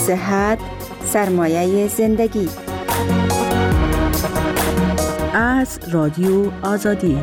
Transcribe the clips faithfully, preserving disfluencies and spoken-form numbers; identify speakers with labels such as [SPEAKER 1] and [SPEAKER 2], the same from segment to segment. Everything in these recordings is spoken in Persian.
[SPEAKER 1] صحت سرمایه زندگی.
[SPEAKER 2] از رادیو آزادی.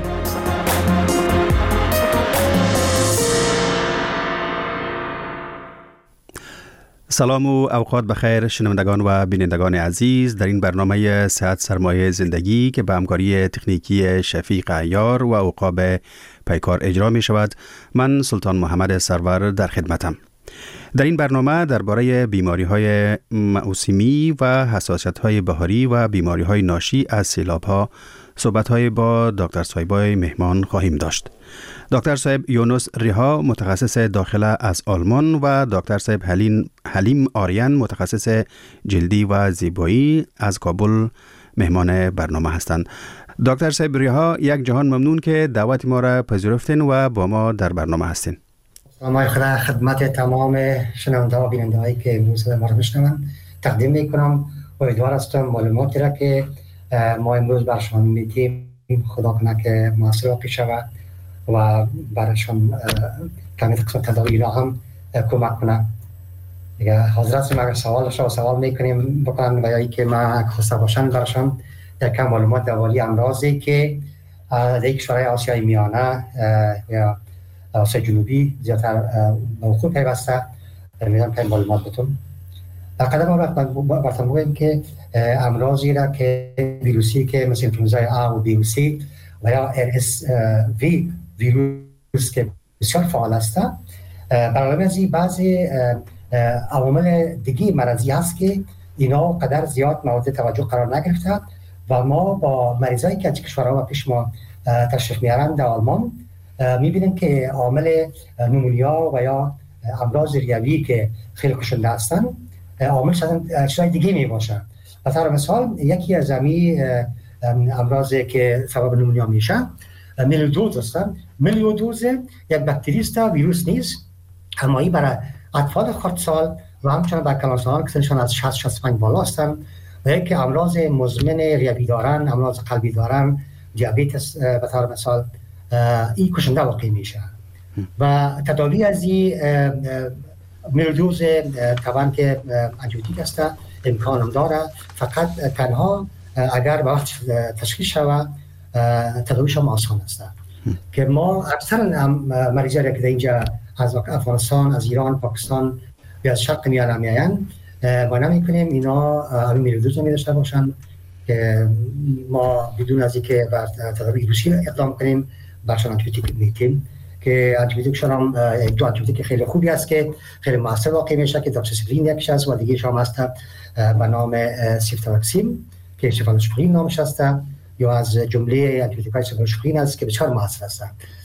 [SPEAKER 3] سلام و اوقات بخیر شنوندگان و بینندگان عزیز، در این برنامه صحت سرمایه زندگی که به همکاری تکنیکی شفیق عیار و عقاب پیکار اجرا می شود، من سلطان محمد سرور در خدمتم. در این برنامه درباره بیماری‌های موسمی و حساسیت‌های بهاری و بیماری‌های ناشی از سیلاب‌ها صحبت‌های با دکتر صایبای مهمان خواهیم داشت. دکتر صایب یونس ریها متخصص داخله از آلمان و دکتر صایب حلیم, حلیم آریان متخصص جلدی و زیبایی از کابل مهمان برنامه هستند. دکتر صایب ریها، یک جهان ممنون که دعوت ما را پذیرفتین و با ما در برنامه هستین.
[SPEAKER 4] سلام خدا خدمت تمام شنونده و بیننده هایی که امروز ما را میشنوند تقدیم میکنم. امیدوار هستم معلوماتی را که ما امروز برشان میدیم خدا کنه که موثر واقع شود و برشان کمی قسمت تداوی را هم کمک کنه. دیگه حاضر هستیم اگر سوالش را سوال میکنیم بکنم و یا ای که ما خواسته باشن برشان یک معلومات اولی امراضی که در کشورهای آسیای میانه یا آسیای جنوبی زیادتر موقوع پیوسته میدم که معلومات بتون. قدم ما برتن بگویم که امراضی را که ویروسی که مثل انفلوانزای آ و بی و سی و یا ار اس وی ویروس که بسیار فعال است، برای ازی بعضی عوامل دیگه مرضی هست که اینا قدر زیاد مورد توجه قرار نگرفته و ما با مریضایی که از کشورها و پیش ما تشریف میارن در آلمان میبینیم که عامل نمونیا و یا امراض ریوی که خیلی کشنده هستن عامل شدن چیزای دیگه میباشن. مثلا مثال یکی از امی امراضی که سبب نمونیا میشه میلیودوز هستن. میلیودوز یک باکتری است، ویروس نیست، اما این برای اطفال خردسال و همچنان در کلانسالان که سنشان از شصت شصت و پنج بالا هستن و یکی امراض مزمن ریوی دارن، امراض قلبی دارن، دیابت به طور مثال، این کشنده واقع میشه و تداوی از این میلیودوز طبعا که انتیبیوتیک است امکانم داره، فقط تنها اگر به وقت تشخیص شود تداویش هم آسان است که ما اکثر مریضایی که در اینجا از افغانستان، از ایران، پاکستان یا از شرق میانه میاین ما نمیکنیم اینا همین میلیودوز رو میداشته باشن که ما بدون از اینکه بر تداوی ویروسی اقدام کنیم برشان انتیبیوتیک میدیم که انتیبیوتیکشون هم دو انتیبیوتیک خیلی خوبی است که خیلی موثر واقع میشه که داکسیسیکلین یکیش است و دیگه شام است به نام سیفتراکسین که سیفالوسپرین نامش است یا از جمله انتیبیوتیک‌های سیفالوسپرین است که بسیار موثر است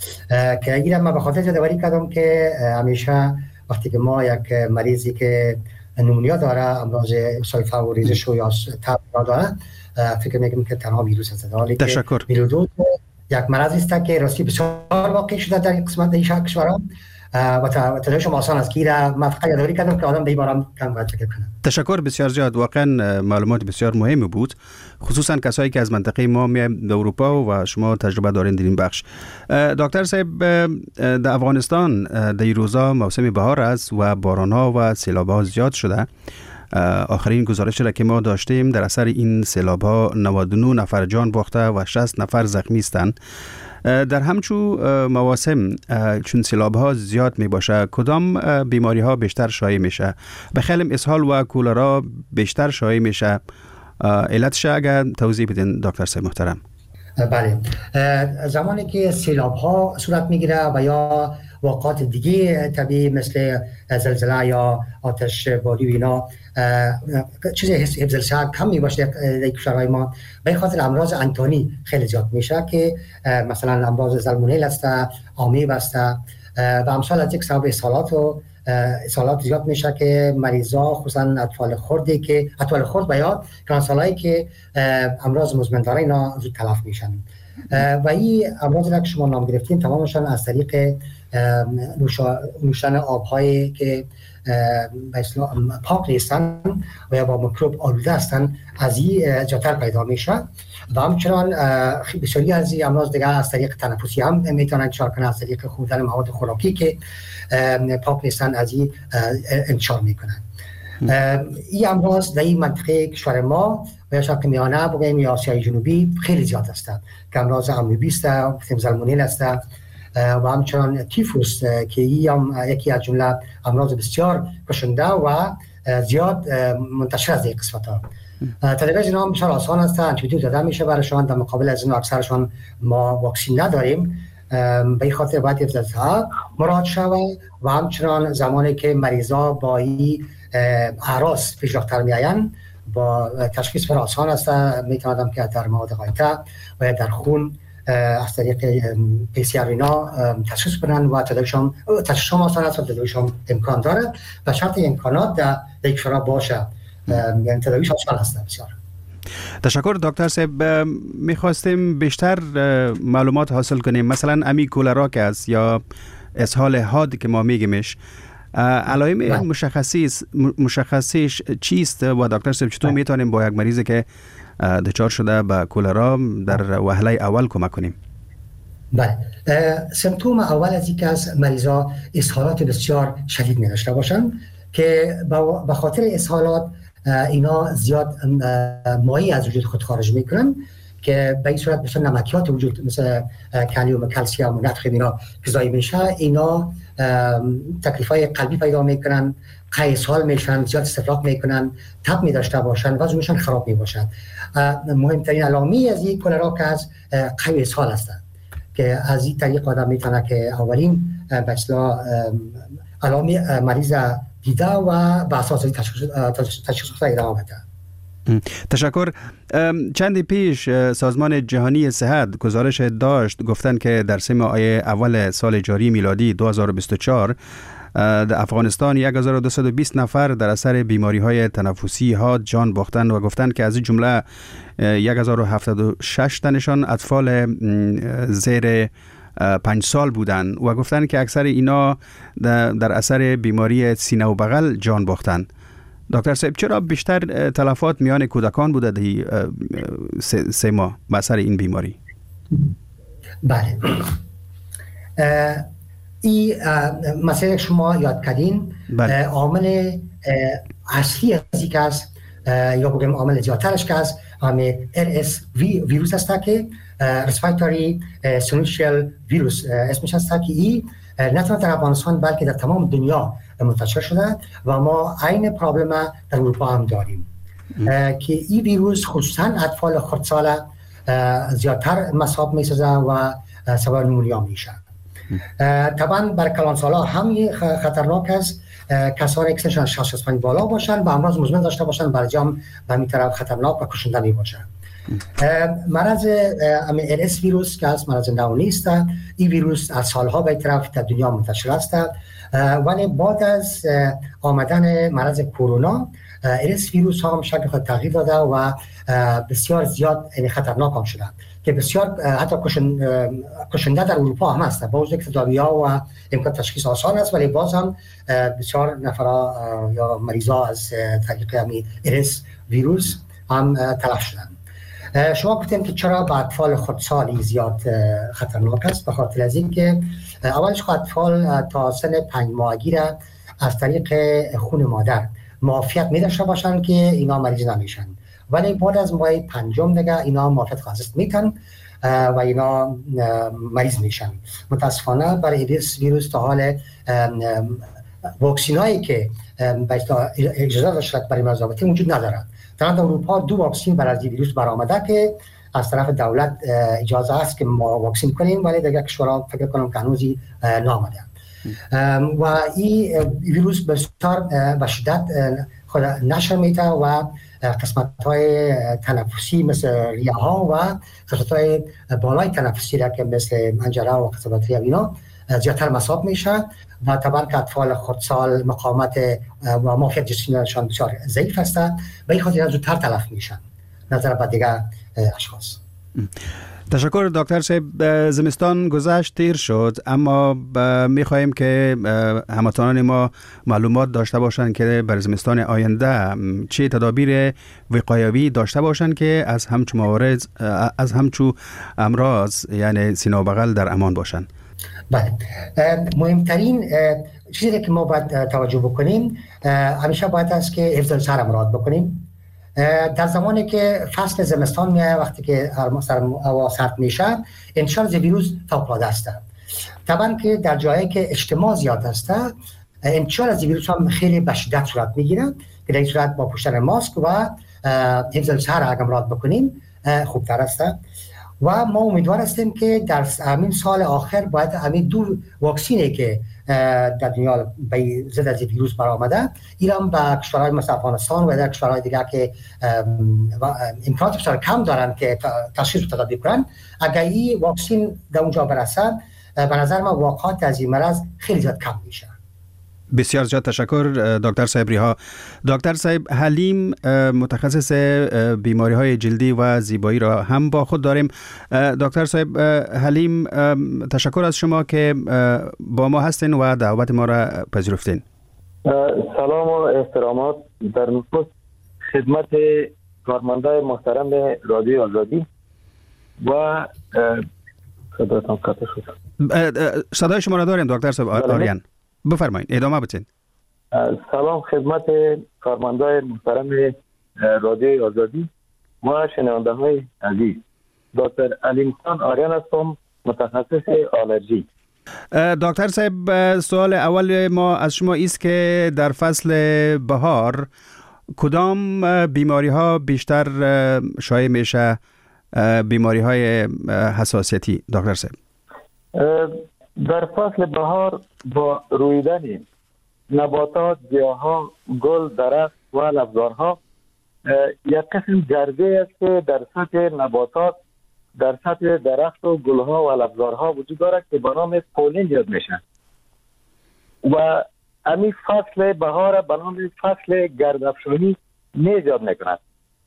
[SPEAKER 4] که اینم ما به خاطر یادآوری کردم که همیشه وقتی که ما یک مریضی که نمونیا داره، امراض سایفه و ریزش یا تب داره، فکر میکنم که تنها ویروس است.
[SPEAKER 3] تشکر.
[SPEAKER 4] میلیودوز یک مرضی است که راستی بسیار واقع شده در قسمت این کشورها و تداویش آسان است که را من فقط یادآوری کردم که آدم به این بارم کم باید فکر کنه.
[SPEAKER 3] تشکر بسیار زیاد، واقعا معلومات بسیار مهمی بود، خصوصا کسایی که از منطقه ما میایم در اروپا و شما تجربه دارین در این بخش. دکتر صاحب، در افغانستان در این روزا موسم بهار است و باران‌ها و سیلاب‌ها زیاد شده. آخرین گزارش را که ما داشتیم در اثر این سیلاب‌ها نود و نه نفر جان باخته و شصت نفر زخمی هستند. در همچون مواسم چون سیلاب‌ها زیاد می باشه کدام بیماری ها بیشتر شایع میشه؟ بخیلم اسهال و کولرا بیشتر شایع میشه، علتش اگر توضیح بدین دکتر صاحب محترم.
[SPEAKER 4] بله، زمانی که سیلاب‌ها صورت میگیره و یا واقعات دیگه طبیعی مثل زلزله یا آتش باری و اینا چیز حفظ الصحه کم میباشه در کشورهای ما، به این خاطر امراض انتانی خیلی زیاد میشه که مثلا امراض سالمونل است، آمیب است و امثال از یک سبب اسهالات و اسهالات زیاد میشه که مریضا خصوصا اطفال خردی که اطفال خرد و یا کلانسالایی که امراض مزمن داره اینا زود تلف میشن و این امراض را که شما نام گرفتین تمامشان از طریق نوشن آب‌هایی که به اصطلاح پاک نیستن و یا با میکروب آلوده هستن از این زیادتر پیدا میشه و همچنان بسیاری از این امراض دیگر از طریق تنفسی هم میتونن انتشار کنن، از طریق خوردن مواد خوراکی که پاک نیستن از این انتشار میکنن. این امراض در این منطقه کشور ما و یا شرق میانه بگوییم یا آسیای جنوبی خیلی زیاد هستند که امراض آمیبی است، گفتیم سالمونل است و همچنان تیفوس که این هم یکی از جمله امراض بسیار کشنده و زیاد منتشر از این قسمت ها. تدابیر اینا بسیار آسان است، انتیبیوتیک داده میشه برایشان، در مقابل از اینا اکثرشان ما واکسین نداریم، به این خاطر باید ابتدا مراجعه شود و همچنان زمانی که مریضا با این اعراض پیش رفتار میآیند با تشخیص بسیار آسان است، میتونم که در مواد غایطه و در خون از طریق پی سی آر اینا تشخیص بدن و تداویشان تشخیص آسان است و تداویشان امکان داره و شرط امکانات در یک شرا باشه، یعنی تداویش آسان است بسیار.
[SPEAKER 3] تشکر دکتر صاحب. میخواستیم بیشتر معلومات حاصل کنیم، مثلا امی کولرا که است یا اسهال حاد که ما میگیمش، علائم مشخصی مشخصیش چیست و دکتر صاحب چطور میتونیم با یک مریضی که دچار شده به کولرا در وهله اول کمک کنیم؟
[SPEAKER 4] بله، سمپتوم اول از اینکه از مریضا اسهالات بسیار شدید می داشته باشند که به خاطر اسهالات اینا زیاد مایع از وجود خود خارج میکنن که به این صورت مثل نمکیات وجود مثل کالیوم و کلسیم و نفخ اینا غذایی میشه، اینا تکلیفای قلبی پیدا میکنن، قی اسهال میشن، زیاد استفراغ میکنن، تب می داشته باشن، وضعشون خراب می باشد. مهمترین علامه از این کولرا که از قی اسهال هستند که از این طریق آدم میتونه که اولین به اصطلاح علامه مریض دیده و به اساس تشخیص ادامه بده.
[SPEAKER 3] تشکر. چندی پیش سازمان جهانی صحت گزارش داشت، گفتن که در سه ماه اول سال جاری میلادی دو هزار و بیست و چهار در افغانستان یک هزار و دویست و بیست نفر در اثر بیماری های تنفسی ها جان باختند و گفتند که از این جمله یک هزار و هفتاد و شش تنشان اطفال زیر پنج سال بودند و گفتند که اکثر اینا در اثر بیماری سینه و بغل جان باختند. دکتر صاحب چرا بیشتر تلفات میان کودکان بوده دی سه, سه ماه به اثر این بیماری؟
[SPEAKER 4] بله، این مسئله شما یاد کردین عامل اصلی از این که از یا بگم عامل زیادترش که از عامل ار اس ویروس هسته که رسپیراتوری سینوشیال ویروس اسمش هسته که این نه تنها در افغانستان بلکه در تمام دنیا منتشر شده و ما عین پرابلم در اروپا هم داریم که این ویروس خصوصا اطفال خردسال زیادتر مصاب میسازه و سبب نمونیا میشه. طبعا بر کلانسالا هم خطرناک است، کسانی که سنشان شصت و پنج بالا باشن و امراض مزمن داشته باشن برای هم به این طرف خطرناک و کشنده می باشن. مرض ار اس ویروس که از مرض نو نیست، این ویروس از سالها به طرف در دنیا منتشر است ولی بعد از آمدن مرض کرونا ار اس ویروس ها هم شکل خود تغییر داده و بسیار زیاد خطرناک هم شده که بسیار حتی کشنده در اروپا هم هست، با وجود که تداوی‌ها و امکان تشخیص آسان است ولی باز هم بسیار نفرا یا مریضا از طریق همین ار اس ویروس هم تلف شدن. شما گفتیم که چرا به اطفال خردسالی زیاد خطرناک است؟ به خاطر از اینکه اولش اطفال تا سن پنج ماهگی را از طریق خون مادر معافیت می داشته باشند که اینا مریض نمیشن، ولی بعد از ماه پنجم دیگه اینا معافیت خاص میتن و اینا مریض میشن. متاسفانه برای ایدز ویروس تا حال واکسین هایی که اجازه داشته برای مزابطه وجود ندارد. در اروپا دو واکسین برای این ویروس برآمده که از طرف دولت اجازه است که ما واکسین کنیم ولی دیگه کشورها فکر کنم که هنوزی نامده و این ویروس بسیار به شدت خود نشر میده و قسمت های تنفسی مثل ریه ها و قسمت های بالای تنفسی را که مثل منجره و قسمت ریه اینا زیادتر مصاب میشه و طبعا که اطفال خردسال مقاومت و معافیت جسمیشان بسیار ضعیف هستند و این خاطر زودتر تلف میشن نظر به دیگر اشخاص.
[SPEAKER 3] تشکر دکتر صاحب. زمستان گذشت تیر شد اما میخواهیم که هموطنان ما معلومات داشته باشند که بر زمستان آینده چه تدابیر وقایوی داشته باشند که از همچو موارد از همچو امراض یعنی سینه و بغل در امان باشند.
[SPEAKER 4] بله، مهمترین چیزی که ما باید توجه بکنیم همیشه باید است که حفظ السر مراد بکنیم. در زمانی که فصل زمستان میاد، وقتی که هوا سرد میشه، انتشار از ویروس فوق‌العاده است. طبعا که در جایی که اجتماع زیاد است، انتشار از ویروس هم خیلی به شدت صورت میگیره که در این صورت با پوشیدن ماسک و حفظ السر اگر مراد بکنیم خوبتر است. و ما امیدوار هستیم که در همین سال آخر باید همین دو واکسینی که در دنیا به ضد از ویروس برآمده ایران به کشورهای مثل افغانستان و در کشورهای دیگه که امکانات بسیار کم دارن که تشخیص و تداوی کنن، اگر این واکسین در اونجا برسه به نظر من واقعات از این مرض خیلی زیاد کم میشه.
[SPEAKER 3] بسیار زیاد تشکر دکتر صاحب ریها. دکتر صاحب حلیم متخصص بیماری های جلدی و زیبایی را هم با خود داریم. دکتر صاحب حلیم، تشکر از شما که با ما هستین و دعوت ما را پذیرفتین.
[SPEAKER 5] سلام و احترامات در نخست خدمت کارمندای محترم رادیو آزادی و صدایتان قطع شد.
[SPEAKER 3] صدای شما را داریم دکتر صاحب آریان. بفرمایید، ادامه بدین.
[SPEAKER 5] سلام خدمت کارمندای محترم رادیو آزادی و شنونده های عزیز. دکتر علیم خان آریان هستم، متخصص آلرژی.
[SPEAKER 3] دکتر صاحب، سوال اول ما از شما است که در فصل بهار کدام بیماری ها بیشتر شایع میشه؟ بیماری های حساسیتی دکتر صاحب.
[SPEAKER 5] در فصل بهار با رویدن نباتات، گیاها، گل، درخت و ابزارها یک قسم گرده است که در سطح نباتات، در سطح درخت و گلها و ابزارها وجود دارد که به نام پولین یاد میشن و همین فصل بهار به نام فصل گردافشانی نیز یاد میکند.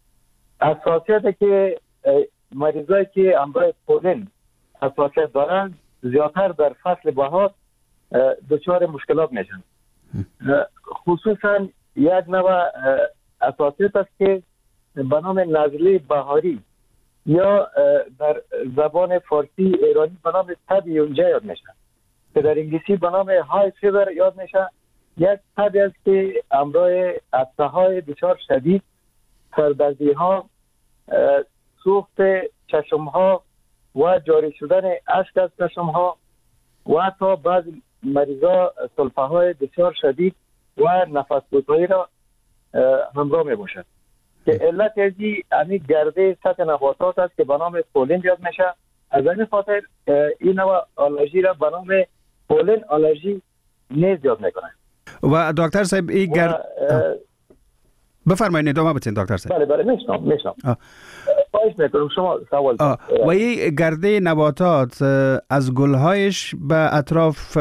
[SPEAKER 5] حساسیت که مریضایی که همراه پولین حساسیت دارند زیادتر در فصل بهار دچار مشکلات میشن. خصوصا یک نوع حساسیت است که به نام نزله بهاری یا در زبان فارسی ایرانی به نام تب یونجه یاد میشه که در انگلیسی به نام های فیور یاد میشه. یک تب است که همراه عطسه های بسیار شدید، سردردی ها، سوخت چشم ها و جاری شدن اشک از چشم ها و حتی بعضی مریضا سلفه های بسیار شدید و نفس گساری را همراه می باشد که علت ازی همین گرده سطح نباتات است که به نام پولین یاد میشه. از این خاطر این نوع آلرژی را به نام پولین آلرژی نیز یاد میکنه.
[SPEAKER 3] و دکتر صاحب این گرد بفرمایید، ادامه بدین دکتر صاحب.
[SPEAKER 5] بله بله میشنم میشنم خواهش میکنم شما سوال.
[SPEAKER 3] و این گرده نباتات از گلهایش به اطراف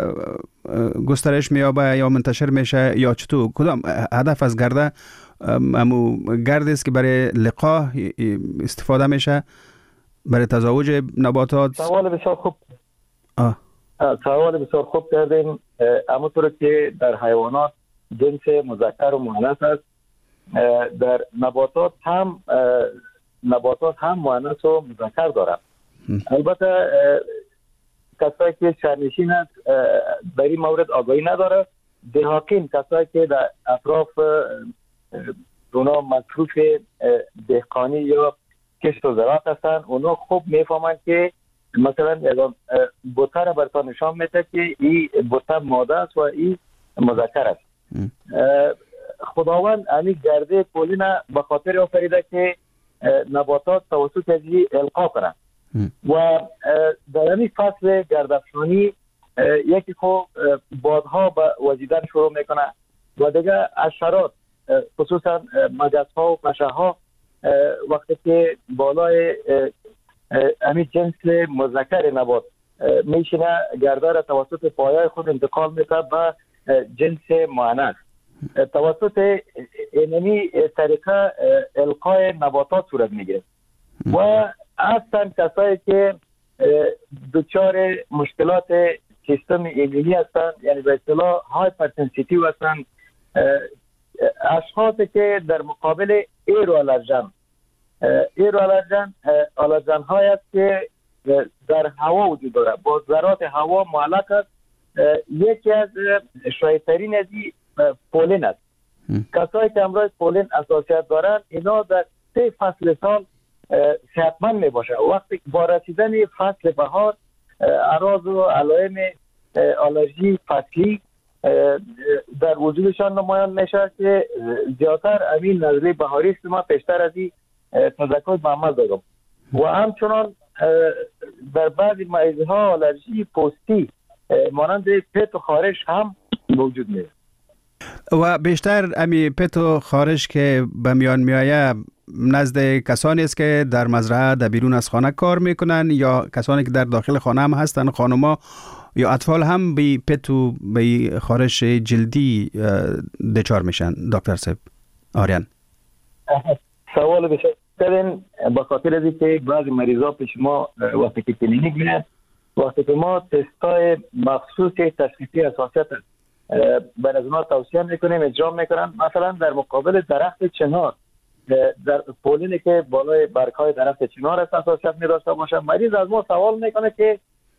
[SPEAKER 3] گسترش میابه یا منتشر میشه یا چطور؟ کدام هدف از گرده؟ امو گرد است که برای لقاح استفاده میشه، برای تزاوج نباتات؟
[SPEAKER 5] سوال بسیار خوب.
[SPEAKER 3] آه.
[SPEAKER 5] سوال بسیار خوب کردیم. همونطور که در حیوانات جنس مذکر و مؤنث است، در نباتات هم نباتات هم مؤنث و مذکر دارند. البته کسایی که شهرنشین است در این مورد آگاهی نداره. دهاقین، کسایی که در اطراف اونا مصروف دهقانی یا کشت و زراعت هستن، اونا خوب میفهمند که مثلا بوته را براتون نشان میده که این بوته ماده است و این مذکر است. خداوند همین گرده پولین به خاطر آفریده که نباتات توسط ازی القا کنند و در همین فصل گردافشانی یکی خب بادها به وزیدن شروع میکنه و دیگه حشرات خصوصا مگس‌ها و پشه‌ها وقتی که بالای همین جنس مذکر نبات میشینه، گرده را توسط پایه خود انتقال میده به جنس مؤنث. توسط اینمی طریقه القای نباتات صورت میگیره و اصلا کسایی که دچار مشکلات سیستم ایمنی هستن، یعنی به اصطلاح هایپرسنسیتیو هستن، اشخاصی که در مقابل ایرو آلرژن ایرو آلرژن آلرژن های است که در هوا وجود داره، با ذرات هوا معلق است یکی از شایع‌ترین از این پولن است. کسایی که امروز پولن حساسیت دارن اینا در سه فصل سال صحتمند می باشه. وقتی با رسیدن فصل بهار اعراض و علائم آلرژی فصلی در وجودشان نمایان میشه که زیادتر همین نزله بهاری است. ما پیشتر از این تذکر به عمل دارم و همچنان در بعضی مریض ها آلرژی پوستی مانند پت و خارش هم موجود میشه
[SPEAKER 3] و بیشتر امی پت و خارش که به میان میآید نزد کسانی است که در مزرعه در بیرون از خانه کار میکنن یا کسانی که در داخل خانه هم هستن، خانوما یا اطفال هم به پت و به خارش جلدی دچار میشن؟ دکتر صاحب آریان
[SPEAKER 5] سوال بسیار کردن به خاطر از اینکه بعضی مریضا پیش ما وقتی که کلینیک میاد، وقتی که ما تستای مخصوص تشخیصی حساسیت بر از ما توصیه میکنیم اجرا میکنن. مثلا در مقابل درخت چنار، در پولینی که بالای برگ‌های درخت چنار است حساسیت می‌داشته باشه، مریض از ما سوال میکنه که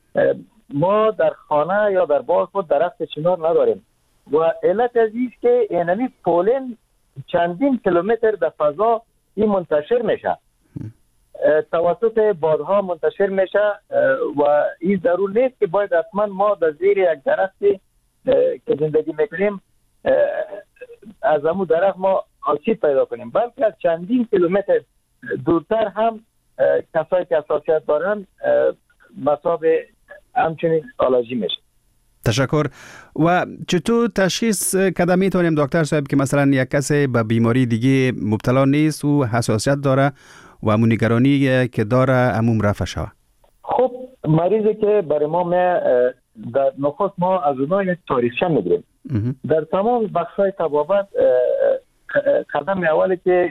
[SPEAKER 5] ما در خانه یا در باغ خود درخت چنار نداریم و علت از این است که اینمی پولین چندین کیلومتر در فضا این منتشر میشه، توسط بادها منتشر میشه و این ضرور نیست که باید حتما ما در زیر یک درختی که زندگی میکنیم از همون درخت ما آسیب پیدا کنیم، بلکه از چندین کیلومتر دورتر هم کسایی که حساسیت دارن مصاب همچنین آلرژی میشه.
[SPEAKER 3] تشکر. و چطور تشخیص کده میتونیم دکتر صاحب که مثلا یک کسی به بیماری دیگه مبتلا نیست و حساسیت داره و همون نگرانی که داره عموم رفع شود؟
[SPEAKER 5] خب مریضی که برای ما در نخست ما از اونها یک تاریخچه میگیریم. در تمام بخش‌های طبابت قدم اولی که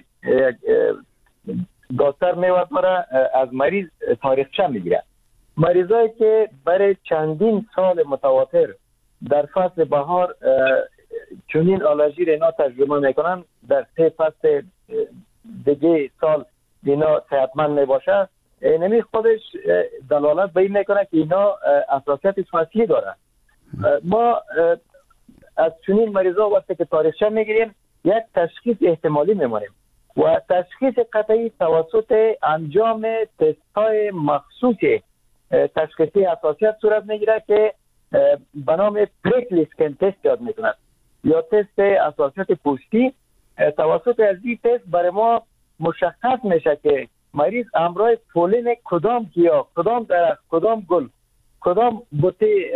[SPEAKER 5] دکتر میواد داره از مریض تاریخچه میگیره. مریضایی که برای چندین سال متواتر در فصل بهار چنین آلرژی را اینا تجربه میکنن، در سه فصل دیگه سال اینا صحتمند میباشه، اینمی خودش دلالت به این میکنه که اینا حساسیت فصلی داره. ما از چنین مریضا وقتی که تاریخچه میگیریم یک تشخیص احتمالی میمونیم و تشخیص قطعی توسط انجام تست‌های مخصوص تشخیصی حساسیت صورت میگیره که به نام پریکلی اسکن تست یاد میکنند یا تست حساسیت پوستی. توسط از این تست برای ما مشخص میشه که مریض همراه پولین کدام گیاه، کدام درخت، کدام گل، کدام بوته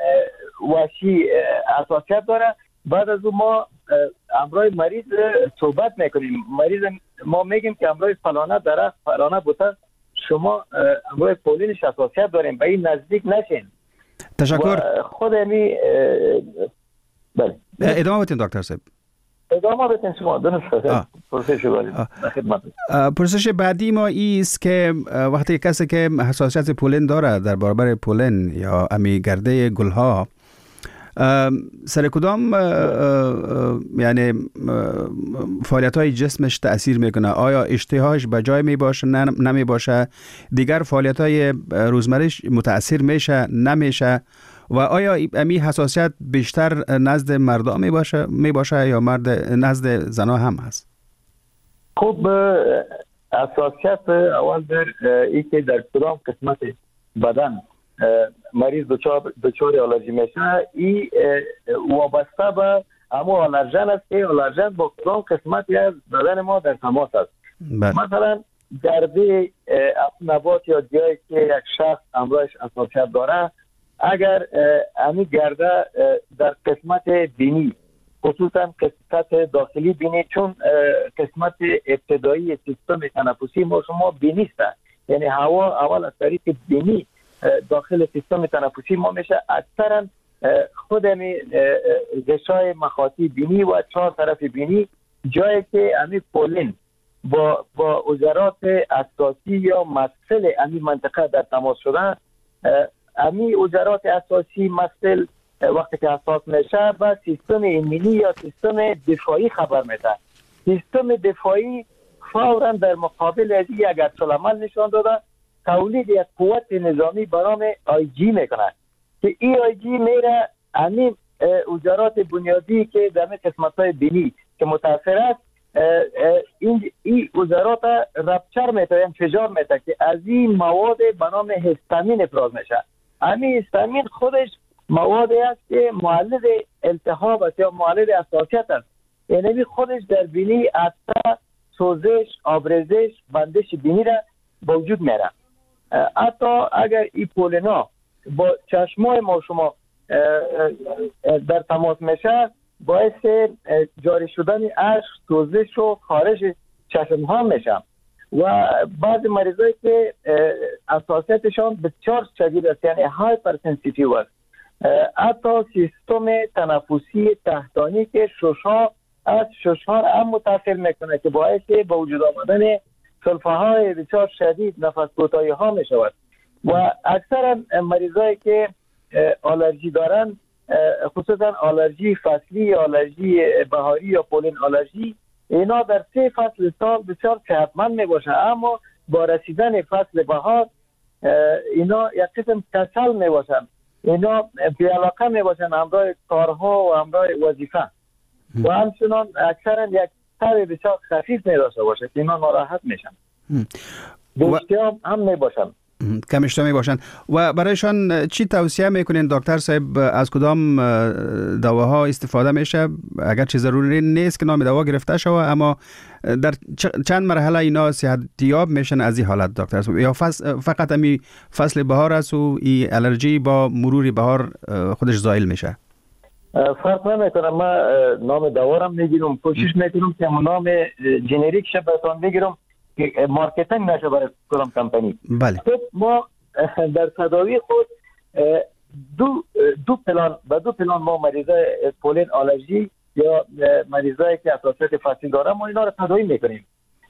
[SPEAKER 5] وحشی حساسیت داره. بعد از اون ما همراه مریض صحبت میکنیم، مریض ما میگیم که همراه فلانه درخت، فلانه بوته شما همراه پولینش حساسیت داریم، به این نزدیک نشین.
[SPEAKER 3] تشکر.
[SPEAKER 5] خود امی بله
[SPEAKER 3] ادامه بدین دکتر صاحب.
[SPEAKER 5] ادامه بدین شما دونست پرسش بارید خدمت.
[SPEAKER 3] پرسش بعدی ما ایست که وقتی کسی که حساسیت پولین داره در برابر پولین یا امی گرده گلها، سر کدام یعنی فعالیت های جسمش تأثیر میکنه؟ آیا اشتهاش به جای می باشه نه نمی باشه؟ دیگر فعالیت های روزمرهش متأثر میشه نمیشه؟ و آیا امی حساسیت بیشتر نزد مردا می باشه می باشه یا مرد نزد زنا هم هست؟
[SPEAKER 5] خب حساسیت اول در ای که در کدام قسمت بدن مریض دچار دچار آلرژی میشه، این وابسته به همون آلرژن است که آلرژن با کدام قسمتی از بدن ما در تماس است. مثلا گرده نبات یا جایی که یک شخص همراهش حساسیت داره، اگر همین گرده در قسمت بینی، خصوصا قسمت داخلی بینی، چون قسمت ابتدایی سیستم تنفسی ما شما بینی است، یعنی هوا اول از طریق بینی داخل سیستم تنفسی ما میشه، اکثرا خود همی غشای مخاطی بینی و چهار طرف بینی جایی که همی پولین با با عضلات اساسی یا مفصل همی منطقه در تماس شدن، همی عضلات اساسی مفصل وقتی که حساس میشه با سیستم ایمنی یا سیستم دفاعی خبر میده. سیستم دفاعی فوراً در مقابل از یک عکس‌العمل نشان داده، تولید یک قوت نظامی به نام آی جی میکنه که ای آی جی میره همین اوجرات بنیادی که در قسمت‌های بینی که متاثر است، این این اوجرات رپچر میته، انفجار میته که از این مواد به نام هستامین افراز میشه. همین هستامین خودش موادی است که معلل التهاب است یا معلل حساسیت است. یعنی خودش در بینی عطسه، سوزش، آبریزش، بندش بینی را به وجود میاره. حتی اگر این پولنا با چشمای ما شما در تماس میشه، باعث جاری شدن اشک، سوزش و خارش چشم ها میشه. و بعضی مریضایی که حساسیتشان بسیار شدید است، یعنی هایپر سنسیتیو است، حتی سیستم تنفسی تحتانی که ششها از ششها هم متاثر میکنه که باعث به وجود آمدن سلفه های بسیار شدید، نفس کوتاهی ها می شود. و اکثر مریضایی که آلرژی دارن، خصوصا آلرژی فصلی، آلرژی بهاری یا پولن آلرژی، اینا در سه فصل سال بسیار صحتمند می باشه، اما با رسیدن فصل بهار اینا یک قسم کسل می باشن، اینا بی‌علاقه می باشن همراه کارها و همراه وظیفه و همچنان اکثرا یک تب بسیار خفیف می داشته باشه که اینا ناراحت میشن، اشتیام هم می باشن،
[SPEAKER 3] کم اشتها می باشن. و برایشان چی توصیه میکنین دکتر صاحب؟ از کدام دواها استفاده میشه؟ اگر چه ضروری نیست که نام دوا گرفته شوه، اما در چند مرحله اینا صحتیاب میشن از این حالت دکتر صاحب؟ یا فقط امی فصل بهار است و این الرژی با مرور بهار خودش زایل میشه؟
[SPEAKER 5] فرق نمیکنه. من نام دوارم میگیرم، کوشش میکنم که نام جنریک شه بهتون بگیرم که مارکتینگ نشه برای کدام کمپانی.
[SPEAKER 3] بله.
[SPEAKER 5] ما در تداوی خود دو دو پلان با دو پلان ما مریضای پولن آلرژی یا مریضایی که حساسیت فصلی دارن ما اینا رو تداوی میکنیم.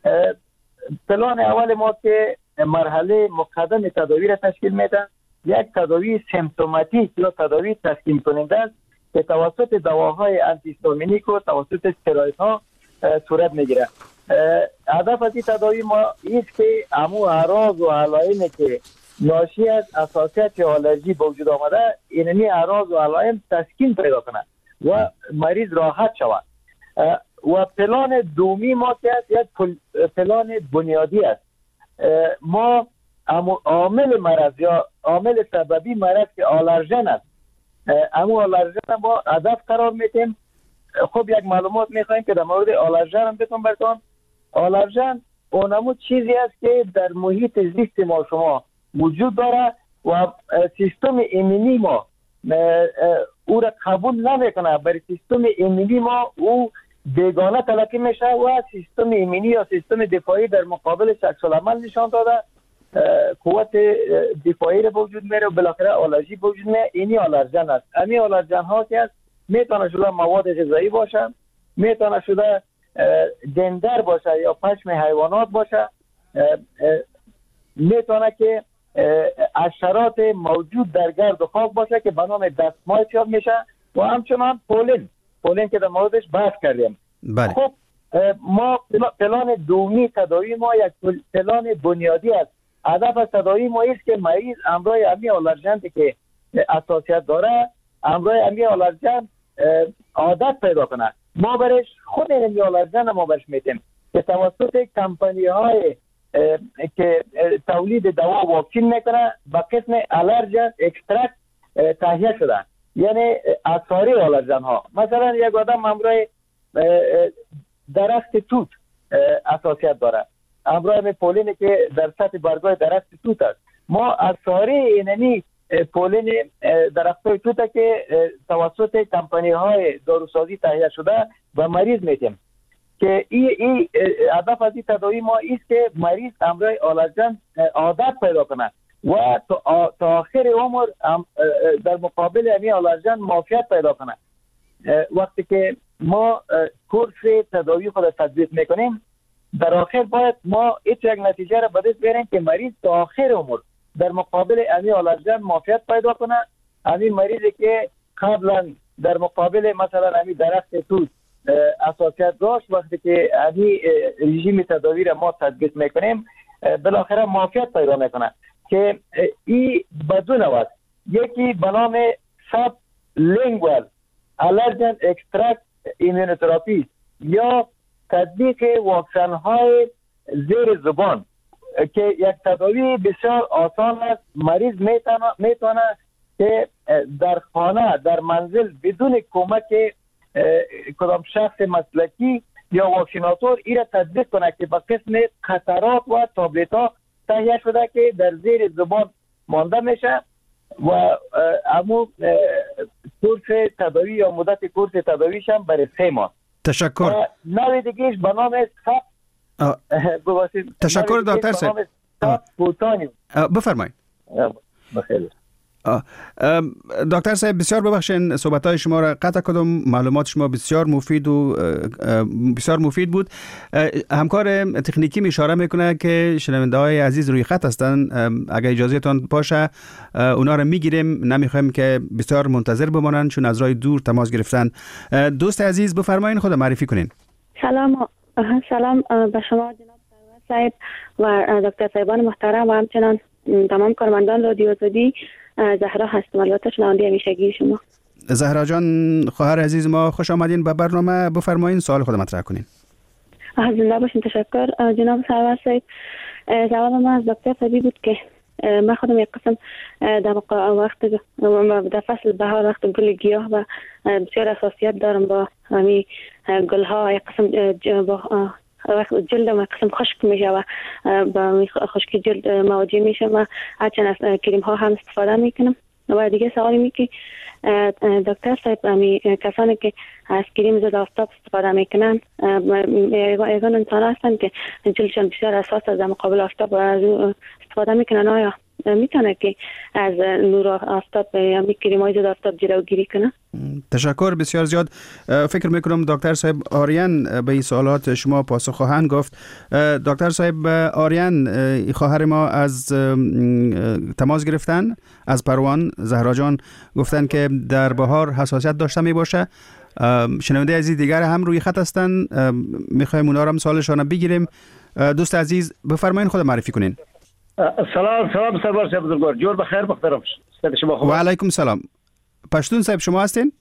[SPEAKER 5] پلان اول ما که مرحله مقدم تداوی را تشکیل میده، یک تداوی سیمپتوماتیک یا تداوی تسکین کننده است که توسط دواهای آنتی هیستامینیک و توسط استروئید ها صورت میگیره. هدف از این تداوی ما است که همو اعراض و علائمی که ناشی از حساسیت یا آلرژی به وجود آمده، اینمی اعراض و علائم تسکین پیدا کنه و مریض راحت شود. و پلان دومی ما که است یک پلان بنیادی است. ما عامل مرض یا عامل سببی مرض که آلرژن است، امو آلرژن ما هدف قرار میتیم. خب یک معلومات میخوایم که در مورد آلرژن هم بتون براتون. آلرژن اونمو چیزی است که در محیط زیست ما شما وجود داره و سیستم ایمنی ما او را قبول نمیکنه. برای سیستم ایمنی ما او بیگانه تلقی میشه و سیستم ایمنی یا سیستم دفاعی در مقابل عکس العمل نشان داده، قوت دفاعی را به وجود میاره و بالاخره آلرژی به وجود میاره. اینی آلرژن است. همین آلرژن ها که است میتونه شده مواد غذایی باشه، میتونه شده دندر باشه یا پشم حیوانات باشه، میتونه که حشرات موجود در گرد و خاک باشه که به نام دستمال یاد میشه و همچنان پولن پولن که در موردش بحث کردیم.
[SPEAKER 3] بله.
[SPEAKER 5] خب ما پلان دومی تداوی ما یک پلان بنیادی است. هدف از تداوی ما است که مریض همراه امی آلرژن که حساسیت داره، همراه امی آلرژن عادت پیدا کنه. ما برش خود امی آلرژن ما برش میتیم که توسط کمپانی های که تولید دوا واکسین میکنه با قسم آلرژن اکسترکت تهیه شده، یعنی اثاری آلرژن ها. مثلا یک آدم همراه درخت توت حساسیت داره، همراه پولن که در سطح برگای درخت توت است، ما اثاری اینمی پولن درختای توت که توسط کمپانی های داروسازی تهیه شده و مریض میتیم که این ای هدف از این تداوی ما است که مریض همراه آلرژن عادت پیدا کنه و تا آخر عمر در مقابل این آلرژن معافیت پیدا کنه. وقتی که ما کورس تداوی خود تطبیق میکنیم، در آخر باید ما یک نتیجه را به دست بیاریم که مریض تا آخر عمر در مقابل این آلرژن معافیت پیدا کنه. همین مریضی که قبلا در مقابل مثلا همین درخت توت حساسیت داشت، وقتی که همین رژیم تداوی را ما تطبیق میکنیم بالاخره معافیت پیدا میکنه که این بدون است. یکی به نام ساب لینگوال الرژن اکستراکت ایمونوتراپی یا تطبیق واکسن های زیر زبان که یک تداوی بسیار آسان است. مریض میتونه که در خانه در منزل بدون کمک کدام شخص مسلکی یا واکسیناتور ایره تطبیق کنه که به قسم قطرات و تابلت ها تهیه شده که در زیر زبان مانده میشه و امو کورس تداوی یا مدت کورس تداویش هم برای سه ماه.
[SPEAKER 3] تشکر.
[SPEAKER 5] نوع دیگهش به نام ساب
[SPEAKER 3] تشکر دکتر صاحب. بفرمایید.
[SPEAKER 5] بخیر.
[SPEAKER 3] دکتر صاحب بسیار ببخشید صحبت‌های شما را قطع کردم. معلومات شما بسیار مفید و بسیار مفید بود. همکار تکنیکی می اشاره میکنه که شنونده‌های عزیز روی خط هستن. اگر اجازهتون باشه اونا را میگیریم، نمیخوایم که بسیار منتظر بمانند چون از راه دور تماس گرفتن. دوست عزیز بفرمایید خود معرفی کنین.
[SPEAKER 6] سلام سلام به شما جناب صاحب و دکتر صاحبان محترم و همچنان تمام کارمندان رادیو آزادی. زهرا هستم، البته شنونده همیشگی شما.
[SPEAKER 3] زهرا جان خواهر عزیز ما، خوش آمدین به برنامه. بفرمایید سوال خود مطرح کنین.
[SPEAKER 6] زنده باشین. تشکر جناب سرور صاحب. سوال من از دکتر صاحبی بود که من خودم یک قسم در وقت در فصل بهار وقت گل گیاه و بسیار حساسیت دارم با همین گل ها. یک قسم با وقت جلدم یک قسم خشک میشه و با خشکی جلد مواجه میشه و هرچند از کریم ها هم استفاده میکنم. و دیگه سوالی می که دکتر صاحب امی کسانی که از کریم ضد آفتاب استفاده میکنن یگان انسان هستن که جلدشان بسیار حساس از مقابل آفتاب و از استفاده میکنن، آیا میتونه که از نور آفتاب یا کریم های ضد آفتاب جلوگیری کنه؟
[SPEAKER 3] تشکر بسیار زیاد. فکر میکنم دکتر صاحب آریان به این سوالات شما پاسخ خواهند گفت. دکتر صاحب آریان خواهر ما از تماس گرفتن از پروان. زهرا جان گفتن که در بهار حساسیت داشته می باشه. شنونده عزیز دیگر هم روی خط هستن، میخوایم اونا رو هم سوالشان بگیریم. دوست عزیز بفرمایید خود معرفی کنین.
[SPEAKER 7] سلام سلام سرور صاحب بزرگوار، جور بخیر محترم شما.
[SPEAKER 3] و علیکم سلام. پشتون صاحب شما هستین؟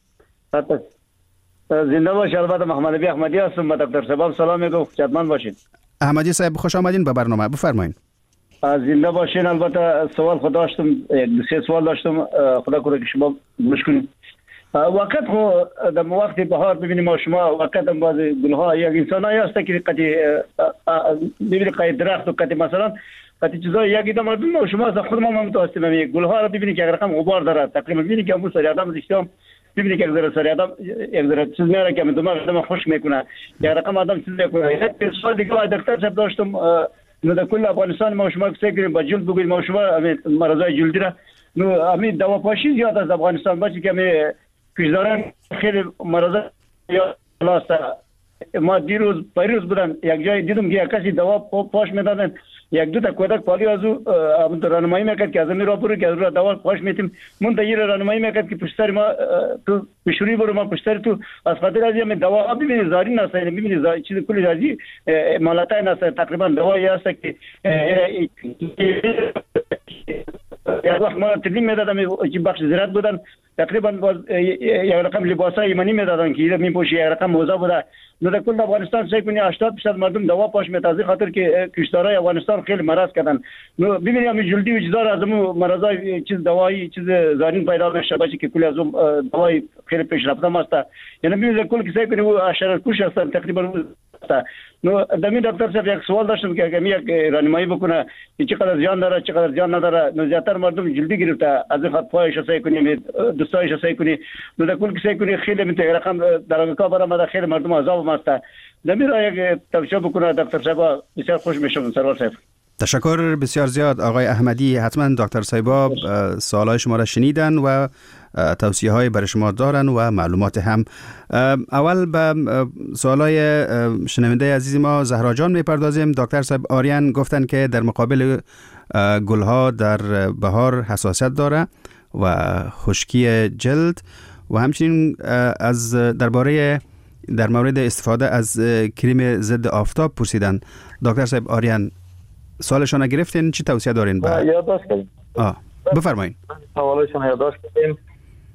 [SPEAKER 7] زنده باش. البته محمد نبی احمدی هستم. با دکتر صاحب سلام میگم، خدمتمند باشین.
[SPEAKER 3] احمدی صاحب خوش آمدین به برنامه، بفرمایید.
[SPEAKER 7] زنده باشین. البته سوال خود داشتم، یک سه سوال داشتم، خدا کنه که شما گوش کنید. وقت خو در وقت بهار ببینیم ما شما وقت هم باز گلها یک انسان هست که قطعی ببینید قید درخت و قطعی مثلا قطعی چیزای یکی دم ببینیم شما از خود ما متوسطیم میگه گلها رو ببینید که رقم غبار داره تقریبا ببینید که امروز سری آدم زیستم ببینید که یک ذره سری آدم یک ذره چیز میاره که دماغ آدم خوش میکنه یک رقم آدم چیز میکنه. یک سوال دیگه دکتر صاحب داشتم نو در کل افغانستان ما شما فکر کنیم با جلد بگوییم ما شما مرضای جلدی را نو همین دوا پاشی زیاد از افغانستان باشه که می پیشداران خیلی مرض یا خلاص ما دیروز پیروز بودن یک جای دیدم که کسی دوا پاش میدادن یک دو تا کودک پالی از او راهنمایی میکرد که از این راه برو که از راه دوا پاش میتیم من تا یه راهنمایی میکرد که پشتر ما تو پشوری برو ما پشتر تو از خاطر از این دوا ببینید زاری نسای ببینید چیز کلی راضی مالاتای نسای تقریبا دوایی هست که یک وقت ما تعلیم میدادم که بخش زراعت بودن تقریبا باز یک رقم لباسای ایمنی میدادن که میپوشی یک رقم موزه بوده. نو در کل افغانستان سعی کنی هشتاد درصد مردم دوا پاش میتازی خاطر که کشتارای افغانستان خیلی مرض کردن. نو ببینید همین جلدی و چیزا از اون مرضای چیز دوایی چیز زارین پیدا میشه باشه که کلی از اون دوایی خیلی پیشرفته است. یعنی ببینید کل که سعی کنی و حشرات کش هستن تقریبا. نو دمی دکتر صاحب یک سوال داشتم که اگه یک راهنمایی بکنه که چقدر زیان داره چقدر زیان نداره. نو زیاتر مردم جلدی گرفته از خاطر پایش سعی کنیم دوستایش سعی کنی نو در کل که سعی کنی خیلی میته رقم در کا برام خیلی مردم عذاب است. دمی را یک توصیه بکنه دکتر صاحب بسیار خوش میشم سرور صاحب.
[SPEAKER 3] تشکر بسیار زیاد آقای احمدی. حتما دکتر صاحب سوالای شما را شنیدن و توصیه های برای شما دارن و معلومات هم. اول به سوالای شنونده عزیز ما زهرا جان میپردازیم. دکتر صاحب آریان گفتن که در مقابل گلها در بهار حساسیت داره و خشکی جلد و همچنین از درباره در مورد استفاده از کریم ضد آفتاب پرسیدن. دکتر صاحب آریان سوالشون گرفتین، چی توصیه دارین؟
[SPEAKER 5] با یادداشت کردیم.
[SPEAKER 3] آه بفرمایید.
[SPEAKER 5] سوالشون یادداشت کردیم.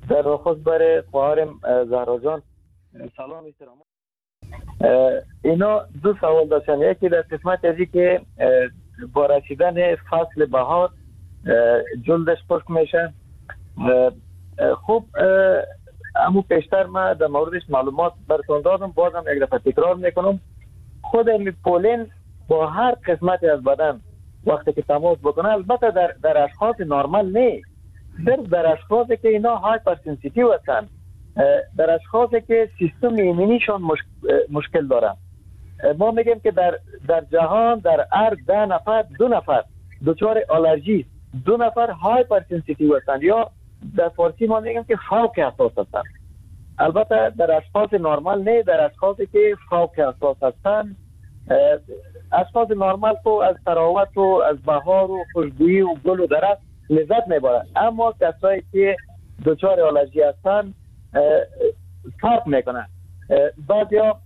[SPEAKER 5] در نخست بر خواهرم زهرا جان سلام احترام. اینا دو سوال داشتن. یکی در قسمت ازی که با رسیدن فصل بهار جلدش خشک میشه. خوب امو پیشتر ما در موردش معلومات براتون دادم، بازم یک دفعه تکرار میکنم. خود این پولن با هر قسمتی از بدن وقتی که تماس بکنه، البته در در اشخاص نرمال نه، صرف در اشخاصی که اینا هایپر سنسیتیو هستن، در اشخاصی که سیستم ایمنیشون مشک... مشکل دارن. ما میگیم که در در جهان در هر ده نفر دو نفر دچار آلرژی، دو نفر هایپر سنسیتیو هستن، یا در فارسی ما میگیم که فوق حساس هستن. البته در اشخاص نرمال نه، در اشخاصی که فوق حساس هستن. اشخاص نرمال تو از تراوت و از بهار و خوشبویی و گل و درخت لذت میبرن، اما کسایی که دچار آلرژی هستن فرق میکنن. بعضیا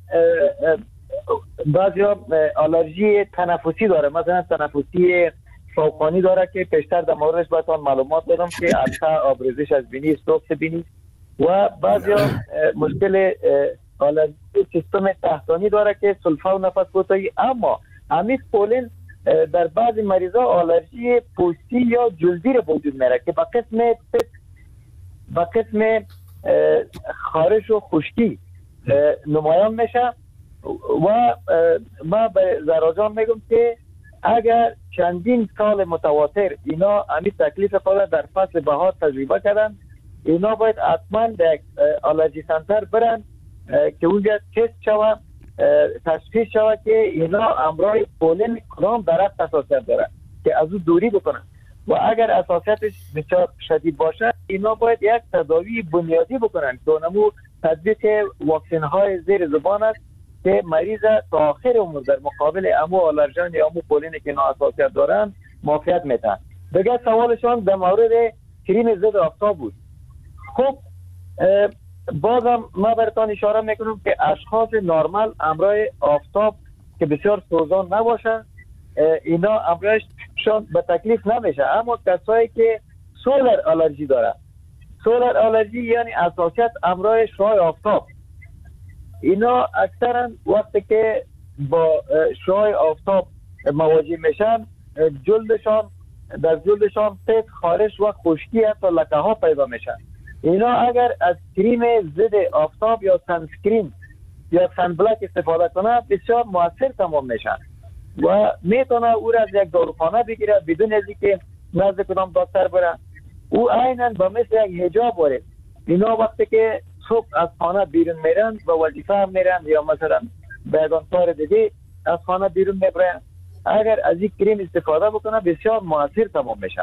[SPEAKER 5] بعضیا آلرژی تنفسی داره، مثلا تنفسی فوقانی داره که پیشتر در موردش براتون معلومات دادم که البته آبریزش از بینی، استوکس بینی. و بعضیا مشکل آلرژی سیستم تحتانی داره که سلفا و نفس کوتاهی. اما امیس پولن در بعضی مریضا آلرژی پوستی یا جلدی رو وجود میاره که با قسم با قسم خارش و خشکی نمایان میشه. و ما به زهرا جان میگم که اگر چندین سال متواتر اینا همین تکلیف خود در فصل بهار تجربه کردن، اینا باید حتما در آلرژی سنتر برن که اونجا تست شوه، تشخیص شوه که اینا امراض پولن کدام درخت حساسیت داره که از اون دوری بکنن. و اگر حساسیتش بسیار شدید باشه، اینا باید یک تداوی بنیادی بکنن که اونمو تطبیق واکسن های زیر زبان است که مریض تا آخر عمر در مقابل امو آلرژن یا امو پولینی که اینا حساسیت دارن معافیت میتن. دیگه سوالشان در مورد کریم ضد آفتاب بود. خب بازم ما براتون اشاره میکنم که اشخاص نرمال امراض آفتاب که بسیار سوزان نباشه، اینا امراضشون به تکلیف نمیشه. اما کسایی که سولر آلرژی داره، سولر آلرژی یعنی حساسیت امراض شعاع آفتاب، اینا اکثرا وقتی که با شعاع آفتاب مواجه میشن، جلدشان در جلدشان سفید، خارش و خشکی تا لکه ها پیدا میشن. اینا اگر از کریم ضد آفتاب یا سنسکرین یا سن بلاک استفاده کنه، بسیار موثر تمام میشن و میتونه او را از یک داروخانه بگیره بدون از اینکه نزد کدام دکتر بره. او عیناً با مثل یک حجاب واره. اینا وقتی که صبح از خانه بیرون میرن و وظیفه هم میرن یا مثلا بیگان کار دیگه از خانه بیرون میبرن، اگر از این کریم استفاده بکنه بسیار موثر تمام میشن.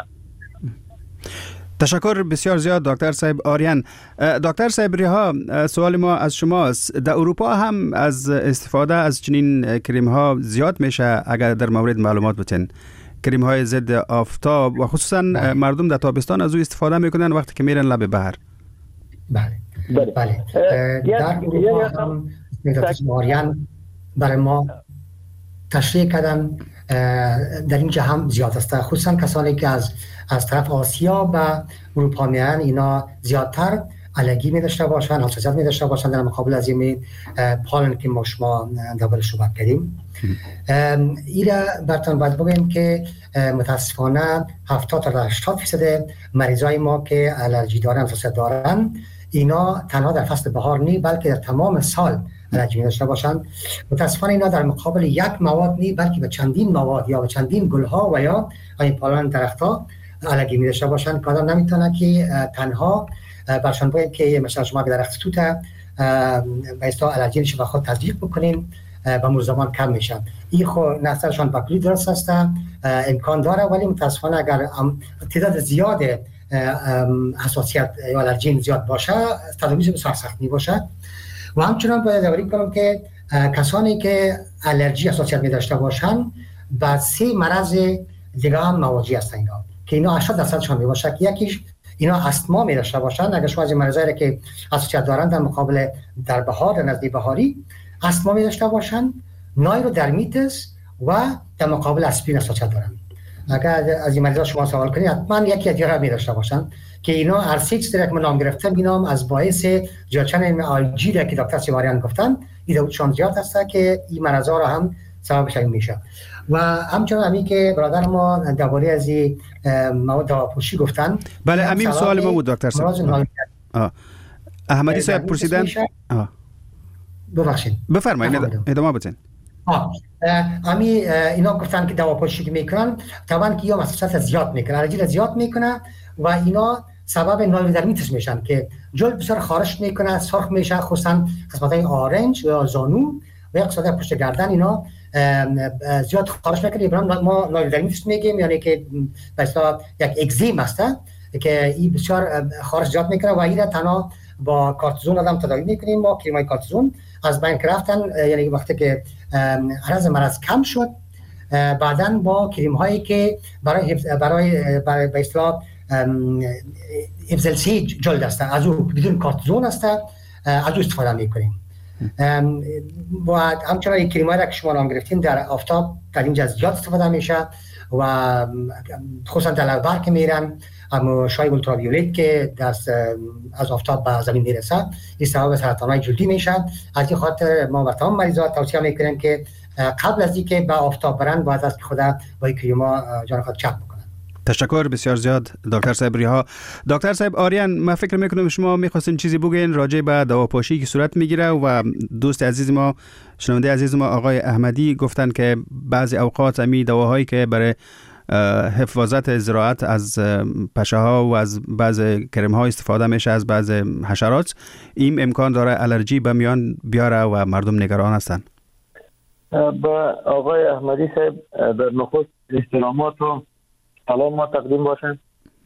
[SPEAKER 3] تشکر بسیار زیاد دکتر صاحب آریان. دکتر صاحب ریها، سوال ما از شماست. در اروپا هم از استفاده از چنین کریم ها زیاد میشه؟ اگر در مورد معلومات بتین، کریم های ضد آفتاب و خصوصا مردم در تابستان از او استفاده میکنن وقتی که میرن لب بحر.
[SPEAKER 4] بله بله, بله. در اروپا هم دکتر آریان برای ما تشریح کردن در اینجا هم زیاد است، خصوصا کسانی که از از طرف آسیا و اروپا میان، اینا زیادتر الرژی می داشته باشن، حساسیت می داشته باشن در مقابل از این پالن که ما شما دربارش صحبت کردیم. ایرا براتون باید بگم که متاسفانه هفتاد تا هشتاد درصد مریضای ما که الرژی دارن، حساسیت دارن، اینا تنها در فصل بهار نی بلکه در تمام سال الرژی داشته باشند. متاسفانه اینا در مقابل یک مواد نی بلکه به چندین مواد یا به چندین گلها و یا این پالان درختها الرژی داشته باشند که آدم نمیتونه که تنها برشان بگیم که مثلا شما که درخت توت به اصطلاح الرژی نشه و خود تزریق بکنین به مرور زمان کم میشه. این خو نظرشان بکلی درست است، امکان داره، ولی متاسفانه اگر تعداد زیاد حساسیت یا الرژی زیاد باشه تداویش بسیار سخت می باشه. و همچنان باید یادآوری کنم که کسانی که الرژی حساسیت می داشته باشند با سه مرض دیگه هم مواجه هستند اینا که اینا هشتاد درصدشان می باشه که یکیش اینا استما می داشته باشند. اگر شما از این مریضایی که حساسیت دارند در مقابل در بهار در نزدیک بهاری استما می داشته باشند، نایرودرمیتس و در مقابل اسپرین حساسیت دارند. اگر از این مریضا شما سوال کنید حتما یکی از دیگه می داشته باشند که اینا هر سه چیز که من نام گرفتم اینا هم از باعث جاچن آی جی که دکتر سیواریان گفتن ایده شان زیاد هست که این مرضا را هم سببش میشه. و همچنان همین که برادر ما درباره از مواد دواپوشی گفتن.
[SPEAKER 3] بله همین سوال ما بود دکتر صاحب. احمدی صاحب پرسیدن.
[SPEAKER 4] ببخشید
[SPEAKER 3] بفرمایید ادامه بدین.
[SPEAKER 4] امی اینا گفتن که دواپوشی که میکنن طبعا که یا مصرف زیاد میکنه، الرژی زیاد میکنه و اینا سبب نایودرمیتس میشن که جلد بسیار خارش میکنه، سرخ میشه، خصوصا قسمت‌های آرنج یا زانو و قسمت پشت گردن اینا زیاد خارش میکنه. اینا ما نایودرمیتس میگیم، یعنی که به اصطلاح یک اگزیم هست که این بسیار خارش زیاد میکنه و این تنها با کورتیزون آدم تداوی میکنیم. ما کریمای کورتیزون از بین رفتن، یعنی وقتی که عرض مرض کم شد بعداً با کریم هایی که برای برای برای به اصطلاح حفظ السیج جلد است از اون بدون کورتیزون است از اون استفاده میکنیم. و همچنین کریم هایی که شما نام گرفتین در آفتاب در اینجا زیاد استفاده میشه و خصوصا در لوبر که میرن اما شای اولتراویولت که دست از آفتاب به زمین میرسه این سبب سرطان‌های جلدی میشه. از این خاطر ما به تمام مریضا توصیه میکنیم که قبل از اینکه به آفتاب برن باید از خدا با کریما جان خود چک بکنن.
[SPEAKER 3] تشکر بسیار زیاد دکتر صاحب ریها. دکتر صاحب آریان، من فکر میکنم شما میخواستین چیزی بگین راجع به دواپاشی که صورت میگیره و دوست عزیز ما شنونده عزیز ما آقای احمدی گفتن که بعضی اوقات امی دواهایی که برای حفاظت زراعت از پشه ها و از بعض کرم ها استفاده میشه از بعض حشرات، این امکان داره الرژی به میان بیاره و مردم نگران هستن.
[SPEAKER 5] با آقای احمدی صاحب در نخست احترامات و سلام ما تقدیم باشند.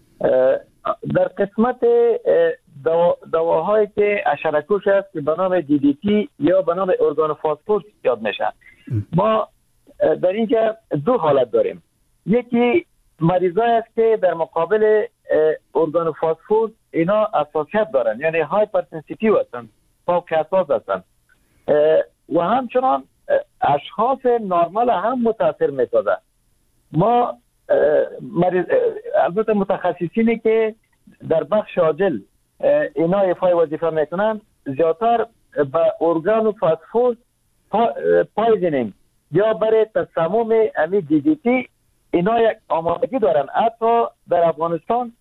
[SPEAKER 5] در قسمت دوا، دواهایی که حشره‌کش است که به نام دی دی تی یا به نام ارگانوفاسفور یاد میشه، ما در اینجا دو حالت داریم. یکی مریضایی است که در مقابل ارگانوفاسفور اینا حساسیت دارن، یعنی هایپرسنسیتیو هستن، فوق حساس هستن و همچنان اشخاص نرمال هم متاثر میسازه. ما مریض البته متخصصینی که در بخش عاجل اینا ایفای وظیفه میکنن زیادتر به ارگانوفاسفور پایزنینگ یا برای تسمم امی دی دی تی اینا یک آمادگی دارن. حتی در افغانستان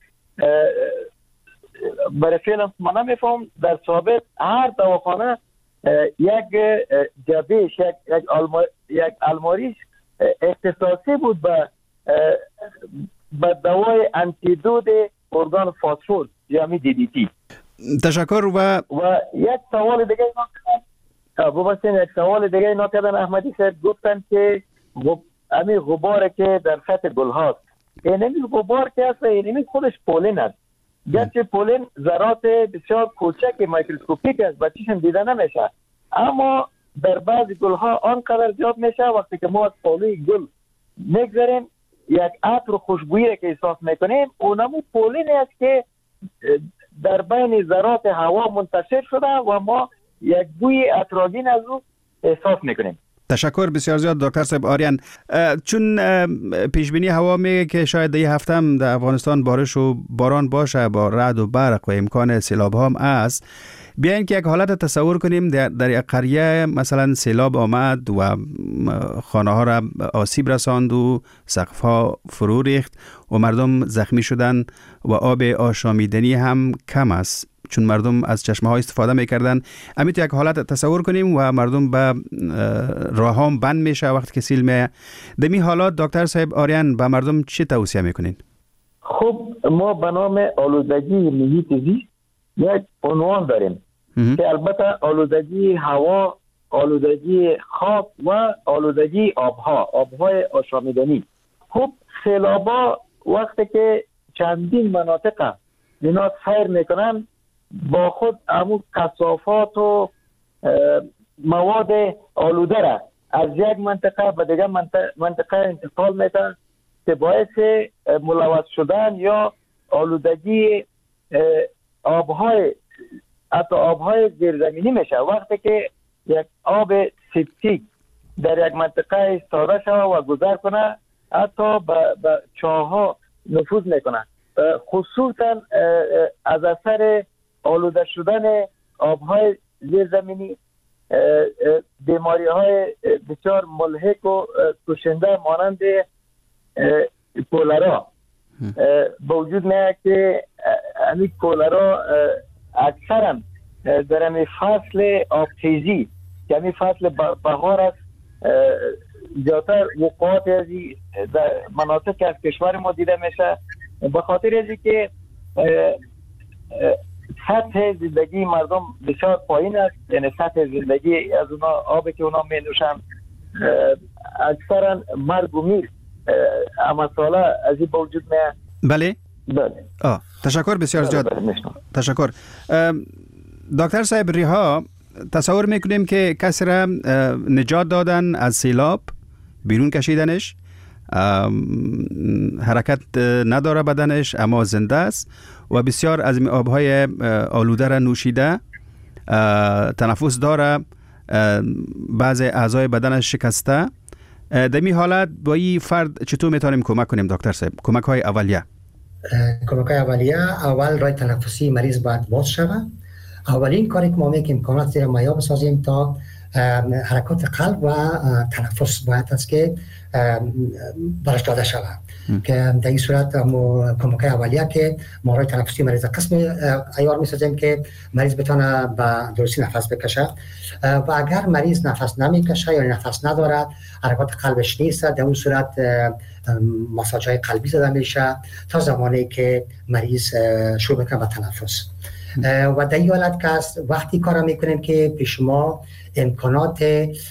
[SPEAKER 5] برای فعلا ما نمیفهم در ثابت هر دواخانه یک جبهش یک یک, آلما، یک الماریش اختصاصی بود به به دوای انتیدوت ارگان فاسفور یعنی دی دی تی.
[SPEAKER 3] تشکر. و
[SPEAKER 5] و یک سوال دیگه اینا ببخشید یک سوال دیگه اینا کردن احمدی صاحب گفتن که امی غبار که در سطح گل هاست، این امی غبار که هست این خودش پولین است، گرچه پولین ذرات بسیار کوچک میکروسکوپیک است و چیزی دیده نمیشه، اما در بعضی گل ها آنقدر زیاد میشه وقتی که ما از پالوی گل میگذاریم یک عطر خوشبویی که احساس میکنیم اونمو پولین است که در بین ذرات هوا منتشر شده و ما یک بوی عطرآگین از او احساس میکنیم.
[SPEAKER 3] تشکر بسیار زیاد دکتر صاحب آریان. چون پیش بینی هوا میگه که شاید این هفته هم در افغانستان بارش و باران باشه با رعد و برق و امکان سیلاب هم است، بیاین که یک حالت تصور کنیم در, در یک قریه مثلا سیلاب آمد و خانه ها را آسیب رساند و سقف ها فرو ریخت و مردم زخمی شدن و آب آشامیدنی هم کم است چون مردم از چشمه ها استفاده میکردن. امی تو یک حالت تصور کنیم و مردم به راه ها بند میشه وقتی که سیل میه. دمی حالات دکتر صاحب آریان به مردم چی توصیه میکنین؟
[SPEAKER 5] خب ما به نام آلودگی محیط زیست یک عنوان داریم که البته آلودگی هوا، آلودگی خاک و آلودگی آبها، آبهای آشامیدنی. خب سیلابا وقتی که چندین مناطق اینا سیر میکنن با خود همون کثافات و مواد آلوده را از یک منطقه به دیگر منطقه, منطقه انتقال میتن که باعث ملوث شدن یا آلودگی آبهای حتی آبهای زیرزمینی میشه. وقتی که یک آب سپتیک در یک منطقه ساده شود و گذر کنه حتی به چاه‌ها نفوذ میکنه خصوصا از اثر آلوده شدن آبهای زیرزمینی، بیماری های بسیار ملحق و کشنده مانند کولرا به وجود میاد که همین کولرا اکثرا در همین فصل آبخیزی که همین فصل بهار است زیادتر وقوعات ازی در مناطق از کشور ما دیده میشه، به خاطر ازی که سطح زندگی مردم بسیار پایین است. یعنی سطح زندگی از اونا آبی که اونا می نوشن اکثرا مرگ و میر اما ساله از این با وجود میاد.
[SPEAKER 3] بله
[SPEAKER 5] بله
[SPEAKER 3] آه. تشکر بسیار زیاد. تشکر دکتر صاحب. ریها تصور میکنیم که کسی را نجات دادن از سیلاب، بیرون کشیدنش، حرکت نداره بدنش اما زنده است و بسیار از آبهای آلوده را نوشیده، تنفس داره، بعض اعضای بدنش شکسته. در این حالت با این فرد چطور میتونیم کمک کنیم دکتر صاحب؟ کمک های اولیه
[SPEAKER 4] کمک های اولیه اول رای تنفسی مریض باید باز شود. اولین کاری که ما میکنیم امکانات زیر مایع بسازیم تا حرکات قلب و تنفس باید است که برش داده شود که در این صورت کمک اولیه که ما رای تنفسی مریض قسم عیار میسازیم که مریض بتونه به درستی نفس بکشه و اگر مریض نفس نمیکشه یا نفس نداره، حرکات قلبش نیست، در اون صورت ماساژ های قلبی زده میشه تا زمانی که مریض شروع میکنه به تنفس. و در این حالت که وقتی کار میکنیم که پیش ما امکانات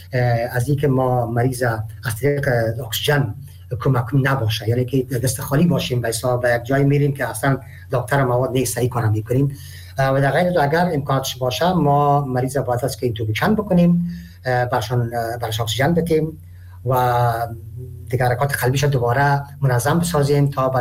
[SPEAKER 4] از اینکه ما مریض از طریق اکسیژن کمک نباشه، یعنی که دست خالی باشیم، به حساب یک جای میریم که اصلا دکتر مواد نیست، صحیح کار میکنیم و در غیر اگر امکاناتش باشه ما مریض باید است که اینتوبیشن بکنیم، برشان برش اکسیژن بدیم و دیگر حرکات قلبیش دوباره منظم بسازیم تا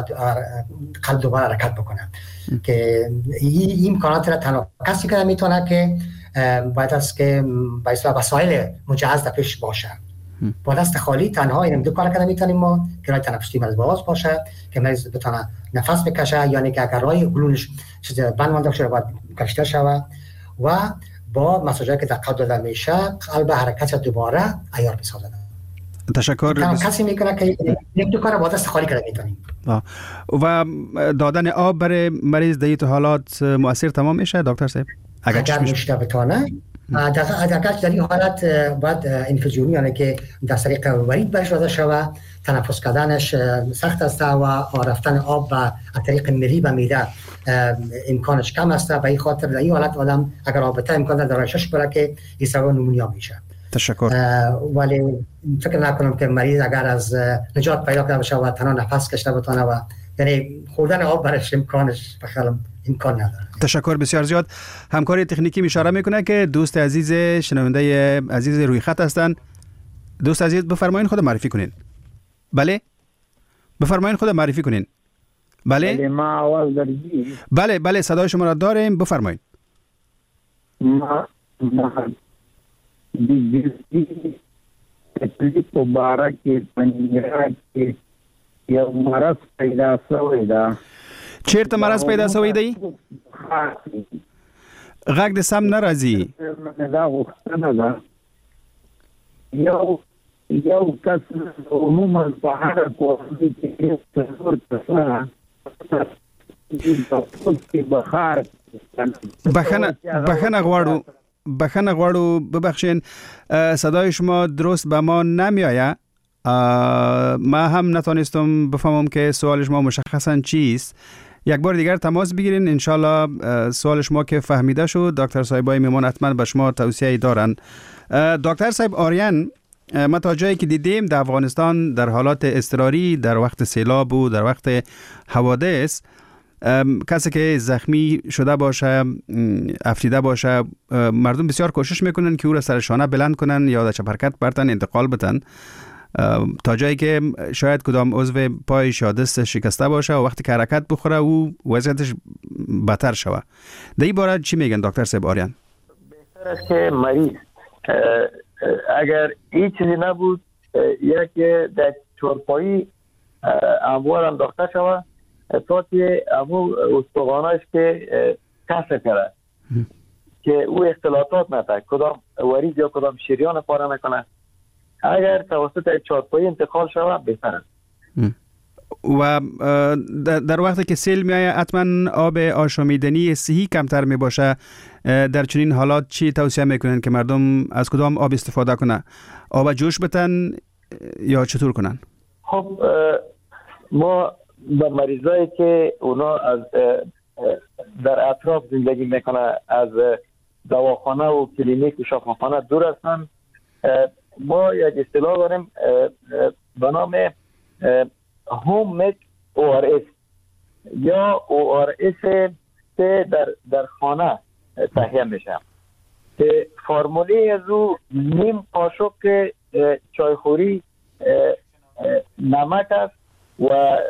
[SPEAKER 4] قلب دوباره حرکت بکنه. که این امکانات را تنها کسی که میتونه که باید است که به اصطلاح وسایل مجهز در پیش باشه. با دست خالی تنها این دو کار که میتونیم ما که رای تنفسی مریض باز باشه که مریض بتونه نفس بکشه، یعنی که اگر رای گلونش چیز بند مانده باشه باید کشیده شود و با مساجایی که در قلب داده میشه قلب حرکت دوباره عیار بسازه.
[SPEAKER 3] تشکر.
[SPEAKER 4] کسی میکنه که یک دو کار با دست خالی کرده میتونیم.
[SPEAKER 3] و دادن آب برای مریض در این حالات مؤثر تمام میشه دکتر صاحب؟
[SPEAKER 4] اگر, اگر نوشته بتونه اگر در این حالت باید انفیوژن، یعنی که در طریق ورید برش داده شود، تنفس کردنش سخت است و رفتن آب از طریق مری به معده امکانش کم است. به این خاطر در این حالت آدم اگر آب بته امکان داره شش بره که این سبب نمونیا میشه.
[SPEAKER 3] تشکر.
[SPEAKER 4] ولی فکر نکنم که مریض اگر از نجات پیدا کرده باشه و تنها نفس کشیده بتونه و یعنی خوردن آب برش امکانش بخیالم امکان نداره.
[SPEAKER 3] تشکر بسیار زیاد. همکاری تکنیکی اشاره میکنه که دوست عزیز شنونده عزیز روی خط هستن. دوست عزیز بفرمایید خود معرفی کنین. بله بفرمایید خود معرفی کنین. بله
[SPEAKER 8] بله ما آواز داریم.
[SPEAKER 3] بله بله صدای شما را داریم، بفرمایید.
[SPEAKER 8] ما ما دیگه تکلیف مبارک پنیرات کې یو مرض پیدا شوی دا.
[SPEAKER 3] چیرته مرض پیدا شوی دی؟ غږ د سم نه راځي.
[SPEAKER 8] دا غوښتنه ده یو یو کس عموما په هر کورنۍ کې څلور کسان بخار
[SPEAKER 3] بخنه بخنه غواړو بخنه غواړو ببخشین صدای شما درست به ما نمیآید. ما هم نتونستم بفهمم که سوال شما مشخصا چیست. یک بار دیگر تماس بگیرین، انشالله سوال شما که فهمیده شد دکتر صاحبای میمون حتما به شما توصیه دارن. دکتر صاحب آریان، ما تا جایی که دیدیم در افغانستان در حالات اضطراری در وقت سیلاب و در وقت حوادث کسی که زخمی شده باشه، افتیده باشه، مردم بسیار کوشش میکنن که او را سر شانه بلند کنن یا در چپ حرکت برتن انتقال بدن تا جایی که شاید کدام عضو پایش یا دستش شکسته باشه و وقتی که حرکت بخوره او وضعیتش بدتر شوه. در این باره چی میگن دکتر صاحب آریان؟
[SPEAKER 5] بهتر است که مریض اگر این چیزی نبود یک در چارپایی اموار انداخته شوه تا که امو استوانایش که کسر کرده که او اختلاطات نده، کدام وریز یا کدام شریان پاره نکنه. اگر توسط چارپایی انتقال شود بهتر است.
[SPEAKER 3] و در وقتی که سیل می آید حتما آب آشامیدنی صحی کمتر می باشه. در چنین حالات چی توصیه میکنن که مردم از کدام آب استفاده کنه؟ آب جوش بتن یا چطور کنن؟
[SPEAKER 5] خب ما به مریضایی که اونا از در اطراف زندگی میکنه، از دواخانه و کلینیک و شفاخانه دور هستن، ما یک اصطلاح داریم به نام هوم میک او آر اس یا او آر اس که در در خانه تهیه میشه که فرموله از او نیم قاشق چایخوری نمک است و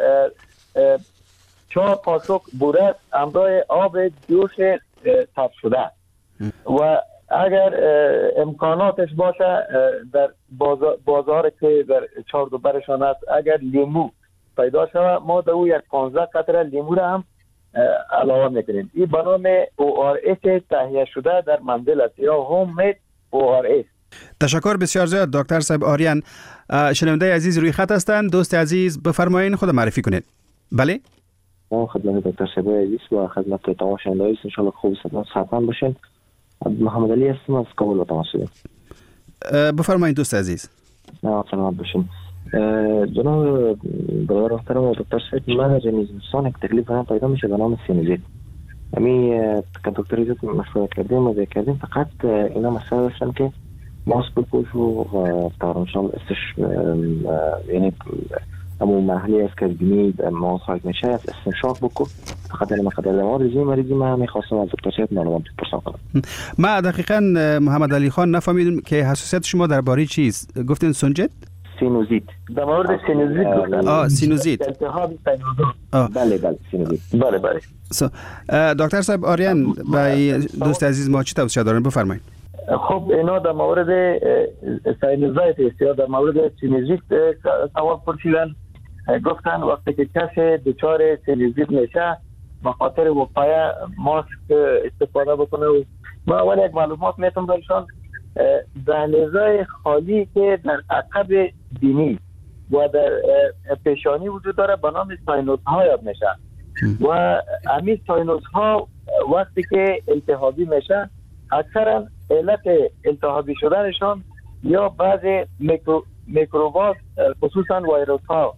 [SPEAKER 5] چهار قاشق بوره همراه آب جوش تب شده و اگر امکاناتش باشه در بازار, بازار که در چهار دو برشان است، اگر لیمو پیدا شود ما در او یک پانزده قطره لیمو را هم علاوه میکنیم. این به نام او آر اس تهیه شده در منزل است یا هوم مید او آر اس.
[SPEAKER 3] تشکر بسیار زیاد دکتر صاحب آریان. شنونده عزیز روی خط هستند. دوست عزیز بفرمایید خود معرفی کنید. بله
[SPEAKER 9] ما خدمت دکتر صاحب عزیز و خدمت تمام شنوندگان ان شاء الله خوب سلامت باشین. محمد علی هستم از کابل تماس شدم.
[SPEAKER 3] بفرمایید دوست عزیز.
[SPEAKER 9] سلامت باشین. جناب برادر محترم دکتر صاحب، من از انسان یک تکلیف هم پیدا میشه به نام سینوزیت. امی که دکتر عزیز مشورت کردیم و کردیم، فقط اینا مسئله داشتن که ماسک بپوش و تارمشان استش یعنی امو مرحله است که بینی ما خواهد میشه از استنشاق بکن. فقط این مقدر در مورد این مریضی من میخواستم از دکتر صاحب معلومات بپرسم کنم.
[SPEAKER 3] ما دقیقاً محمد علی خان نفهمیدم که حساسیت شما درباره چیست؟ گفتین سنجت؟
[SPEAKER 9] سینوزیت.
[SPEAKER 5] در مورد سینوزیت گفتن.
[SPEAKER 3] آه سینوزیت.
[SPEAKER 5] التهاب سینوزیت.
[SPEAKER 9] بله بله سینوزیت.
[SPEAKER 5] بله بله.
[SPEAKER 3] دکتر صاحب آریان با دوست عزیز ما چی توصیه دارن بفرمایید.
[SPEAKER 5] خب اینا در مورد سینوزیت است یا در مورد سینوزیت سوال پرسیدن. گفتن وقتی که کسی دچار سینوزیت میشه به خاطر وقایع ماسک استفاده بکنه و ما اول یک معلومات میتونم برشان دهلیزهای خالی که در عقب بینی و در پیشانی وجود داره به نام ساینوس ها یاد میشه و همین ساینوس ها وقتی که التهابی میشه اکثرا علت التهابی شدنشان یا بعض میکرو میکروبات خصوصا ویروس ها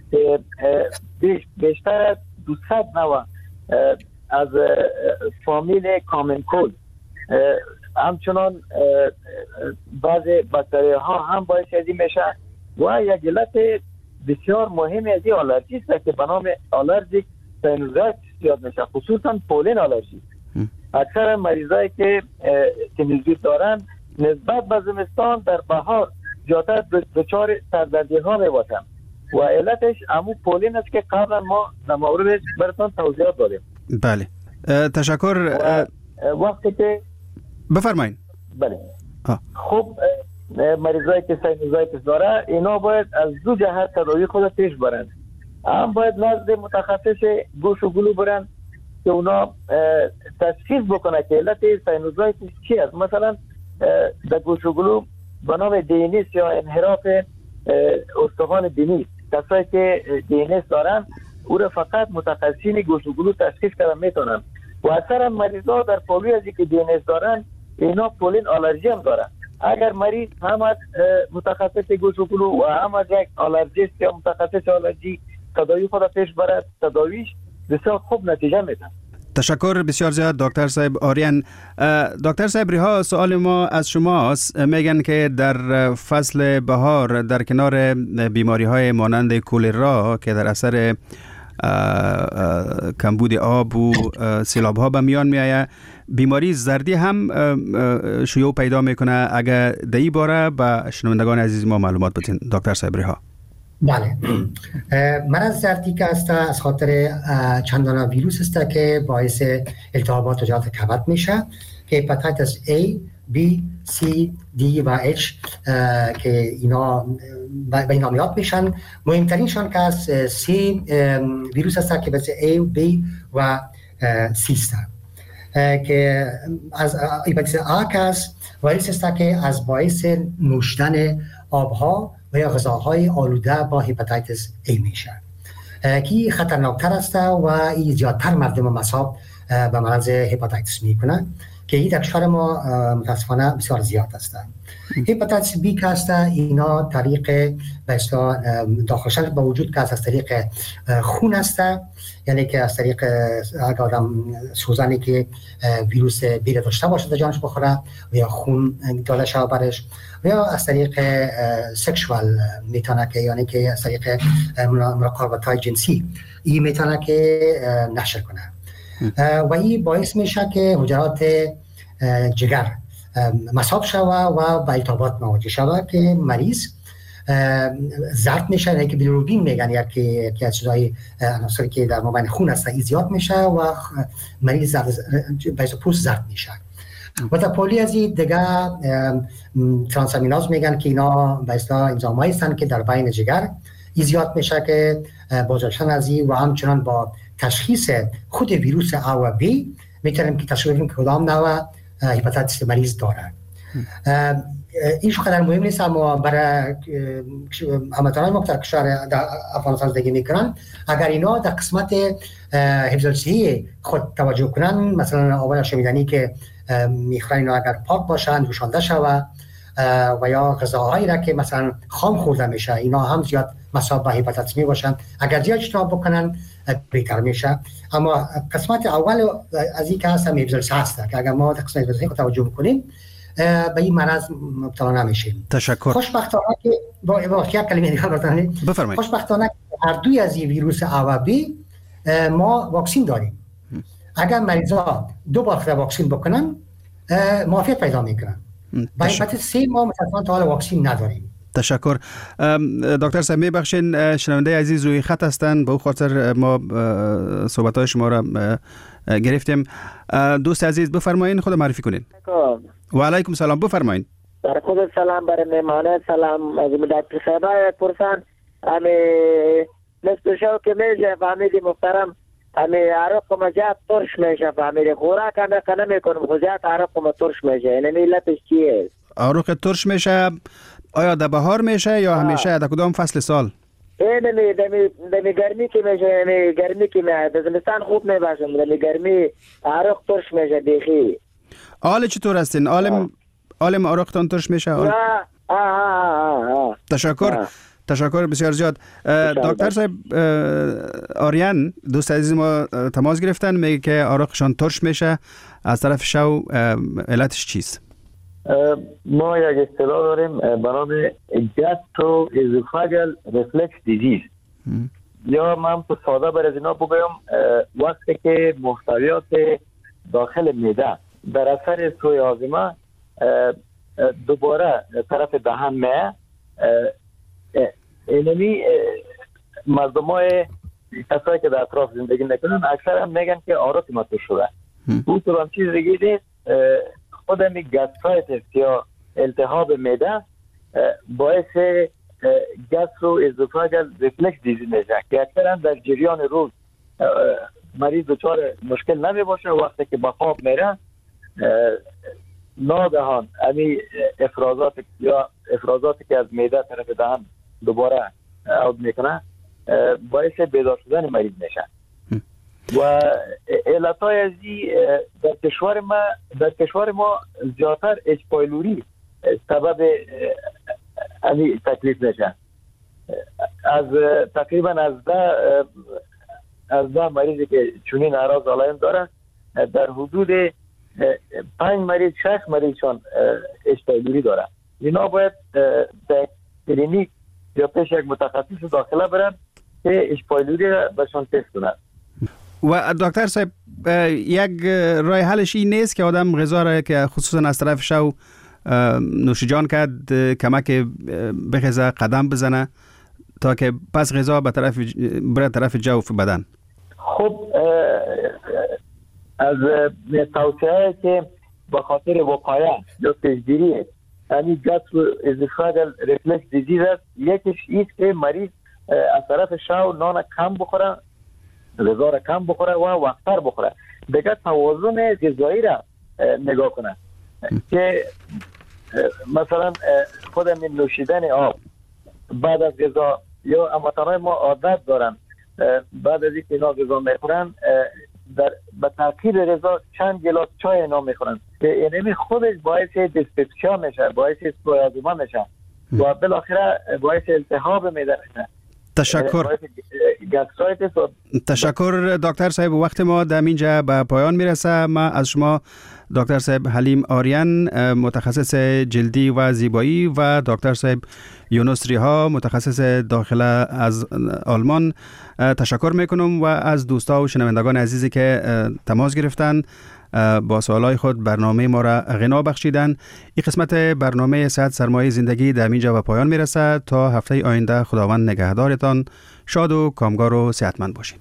[SPEAKER 5] بیشتر از دویست نوع از فامیل کامن کولد همچنان بعض باکتری ها هم باعث ازی میشه و یک علت بسیار مهمی از این آلرژی است که به نام آلرژیک سینوزیت یاد میشه، خصوصا پولین آلرژی. اکثر مریضایی که سینوزیت دارن نسبت به زمستان در بهار زیادتر دچار سردردی ها میباشن و علتش همون پولین است که قبلا ما در موردش براتون توضیحات دادیم.
[SPEAKER 3] بله تشکر.
[SPEAKER 5] وقتی که
[SPEAKER 3] بفرمایید.
[SPEAKER 5] بله آه. خب مریضایی که سینوزیتس داره اینا باید از دو جهت تداوی خود پیش برند. هم باید نزد متخصص گوش و گلو برند که اونا تشخیص بکنه که علت سینوزیتس چی است. مثلا در گوش و گلو به نام دینیس یا انحراف استخوان بینی، کسایی که دینیس دارن او را فقط متخصصین گوش و گلو تشخیص کردن میتونن و اکثر مریضا در پالوی ازی که دینیس دارن اینا پولین آلرژی هم دارن. اگر مریض هم از متخصص گوش و گلو و هم از یک آلرژیست یا متخصص آلرژی تداوی خود پیش برد، تداویش بسیار خوب نتیجه میده.
[SPEAKER 3] تشکر بسیار زیاد دکتر صاحب آریان. دکتر صاحب ریها، سوال ما از شماست. میگن که در فصل بهار در کنار بیماری های مانند کولرا که در اثر کمبود آب و سیلاب ها به میان می آید، بیماری زردی هم شیوع پیدا میکنه. اگر در این باره به شنوندگان عزیز ما معلومات بدین دکتر صاحب ریها.
[SPEAKER 4] بله، مرض زردی که است از خاطر چندان ویروس است که باعث التهابات و جهات کبد میشه که هپاتیتس A B, C, D و H که اینا به این نام یاد میشن. مهمترینشان که از C ویروس است که مثل A و B و C است که از هپاتیتس A که از ویروس است که از باعث نوشیدن آبها و یا غذاهای آلوده با هپاتیتس A میشه که خطرناکتر است و این زیادتر مردم مصاب به مرض هپاتیتس میکنه که این در کشور ما متاسفانه بسیار زیاد است. هپاتیتس بی که است اینا طریق به اصطلاح داخل شدن به وجود که از طریق خون است، یعنی که از طریق اگر آدم سوزنی که ویروس بی داشته باشه در جانش بخوره و یا خون داده شود برش و یا از طریق سکشوال میتونه که یعنی که از طریق مراقبت‌های جنسی این میتونه که نشر کنه و این باعث میشه که حجرات جگر مصاب شود و با التهابات مواجه شود که مریض زرد میشه، یعنی که بیلیروبین میگن یکی که از چیزای عناصری که در مابین خون هست این زیاد میشه و مریض زرد باعث پوست زرد میشه. و تا پولی از این دیگه ترانسامیناز میگن که اینا به اصطلاح انزایمایی هستند که در بین جگر این زیاد میشه که بازداشتن از این و همچنان با تشخیص خود ویروس A و B میتونیم که تشخیص بدیم که کدام نوع هپاتیتس مریض داره. این شقدر مهم نیست، اما برای هموطنان ما در کشور افغانستان زندگی میکنن اگر اینا در قسمت حفظ الصحه خود توجه کنن، مثلا آب شمیدنی که میخورن اینا اگر پاک باشن جوشانده شود و یا غذاهایی را که مثلا خام خورده میشه اینا هم زیاد مصاب به هپاتیتس می باشن، اگر زیاد اجتناب بکنن بهتر میشه. اما قسمت اول از این که هست هم حفظ الصحه است که اگر ما در قسمت حفظ الصحه توجه بکنیم به این مرض مبتلا نمیشیم.
[SPEAKER 3] تشکر.
[SPEAKER 4] خوشبختانه که با یک کلمه دیگه بفرمایید. خوشبختانه هر دوی از این ویروس A و B ما واکسین داریم. اگر مریضا دو بار واکسین بکنن معافیت پیدا میکنن. با هپاتیتس C ما متاسفانه تا حالا واکسین نداریم.
[SPEAKER 3] تشکر. دکتر صاحب میبخشین شنونده عزیز روی خط هستند، به او خاطر ما صحبت‌های شما را گرفتیم. دوست عزیز بفرمایید، خود معرفی کنین. و علیکم سلام، بفرمایید.
[SPEAKER 10] در خود سلام برای مهمانان، سلام از دکتر صاحب پرسان امی مثل شو که میشه فهمیدی محترم امی عرق مجاب ترش میشه فهمیدی خوراک انا کنه میکنم خوزیات عرق ما ترش میشه این علتش چیه؟
[SPEAKER 3] عرق ترش میشه آیا در بهار میشه یا همیشه در کدام فصل سال؟
[SPEAKER 10] این دمی دمی دمی گرمی که میشه، دمی گرمی که میشه در زمستان خوب نباشه، دمی گرمی عرق ترش میشه دیخی.
[SPEAKER 3] حال چطور هستین؟ عالم عالم عرقتان ترش میشه؟
[SPEAKER 10] آه آه آه آه.
[SPEAKER 3] تشکر. آه. تشکر بسیار زیاد. دکتر صاحب آریان دوست عزیز ما تماس گرفتن، میگه که عرقشان ترش میشه، از طرف شو علتش چیست؟
[SPEAKER 5] ما یک اصطلاح داریم به نام گاسترو اسوفاگال ریفلکس دیزیز، یا من تو ساده بر از اینا بگویم وقتی که محتویات داخل معده در اثر سوء هاضمه دوباره طرف دهان میه، اینمی مردم های کسایی که در اطراف زندگی نکنن اکثر هم میگن که عرق ما ترش شده. او تو هم چیز دیگه نیست، خود همی گاسترایتس یا التهاب معده باعث گاسترو اسوفاگال ریفلکس دیزیز میشه که اکثر هم در جریان روز مریض دچار مشکل نمی باشه، وقتی که به خواب میره ناگهان امی افرازات یا افرازاتی که از معده طرف دهان دوباره عود میکنه باعث بیدار شدن مریض میشه. و علتهای ازی در کشور ما در کشور ما زیادتر اچ پایلوری سبب امی تکلیف میشه. از تقریبا از ده از ده مریضی که چنین اعراض علائم داره در حدود پنج مریض شش مریضشان اچ پایلوری داره. اینا باید در کلینیک یا پیش یک متخصص داخله برن که اچ پایلوری را بهشان تست کنن.
[SPEAKER 3] و دکتر صاحب یک راه حلش این نیست که آدم غذا را که خصوصا از طرف شو نوش جان کرد کمک بخیزه قدم بزنه تا که پس غذا به طرف بره طرف جوف بدن؟
[SPEAKER 5] خب از توصیه که به خاطر وقایه یا پیشگیری همین گاسترواسوفاژال ریفلکس دیزیز است. یکیش ایست که مریض از طرف شو نان کم بخوره، غذا را کم بخوره و وقتر بخوره. دیگه توازن غذایی را نگاه کنه که مثلا خود من نوشیدن آب بعد از غذا یا اماتانای ما عادت دارن بعد از اینکه اینا غذا میخورن در به تاخیر غذا چند گلاس چای اینا میخورن که اینمی خودش باعث دیسپپسیا میشه، باعث سویازوما میشه و بالاخره باعث التهاب معده میشه.
[SPEAKER 3] تشکر. تشکر دکتر صاحب. وقت ما در اینجا به پایان میرسه. ما از شما دکتر صاحب حلیم آریان متخصص جلدی و زیبایی و دکتر صاحب یونس ریها متخصص داخله از آلمان تشکر میکنم و از دوستا و شنوندگان عزیزی که تماس گرفتن با سوالای خود برنامه ما را غنا بخشیدن. این قسمت برنامه صحت سرمایه زندگی در اینجا به پایان میرسه. تا هفته آینده خداوند نگهدارتان. شاد و کامگار و صحتمند باشید.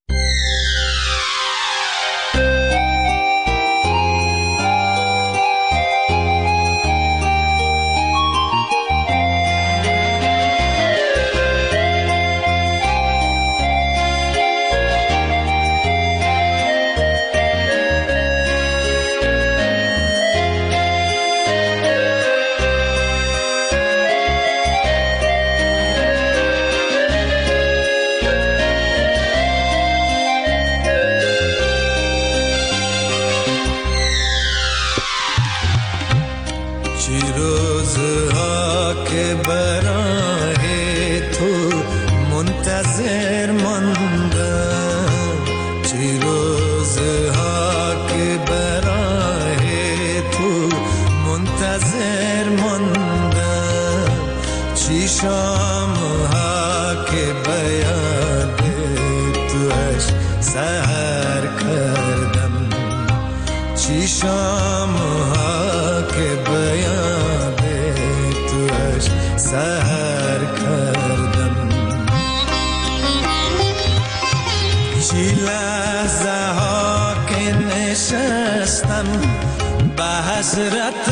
[SPEAKER 11] حسرت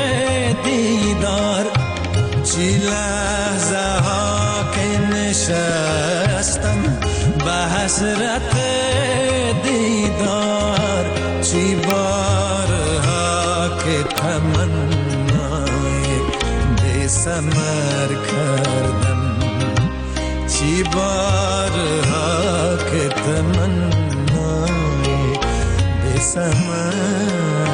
[SPEAKER 11] دیدار چی لحظه ها که نشستم به حسرت دیدار چی بارها که تمنای بی ثمر کردم چی بارها که تمنای بی ثمر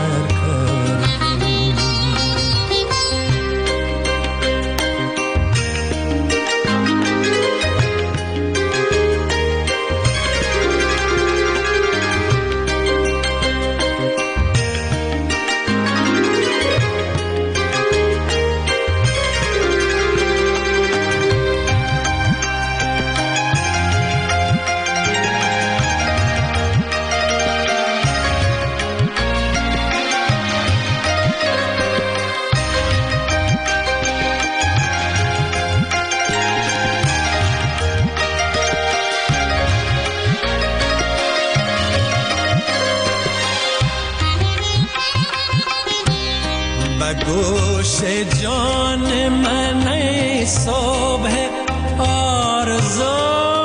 [SPEAKER 11] گوش جان من صبح آرزو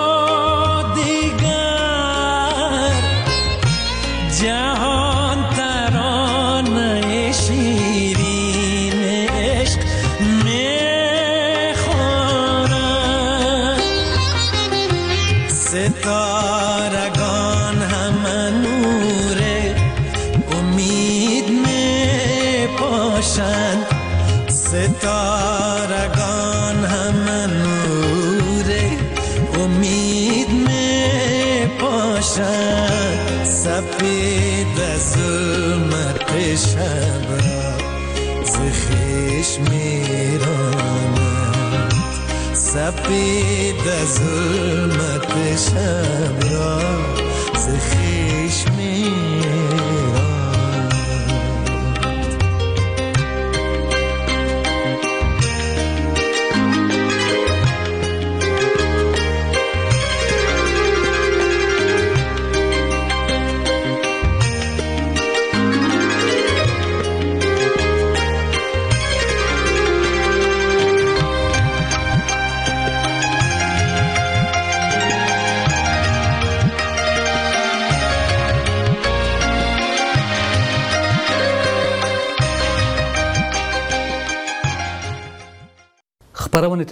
[SPEAKER 11] دیگر جهان ترانه شیرین عشق میخورد ستارگان همه نور امید میپاشند ستارگان همه نور امید میپاشند سپید ظلمت شب را ز خویش میرانند سپید ظلمت شب را ز خویش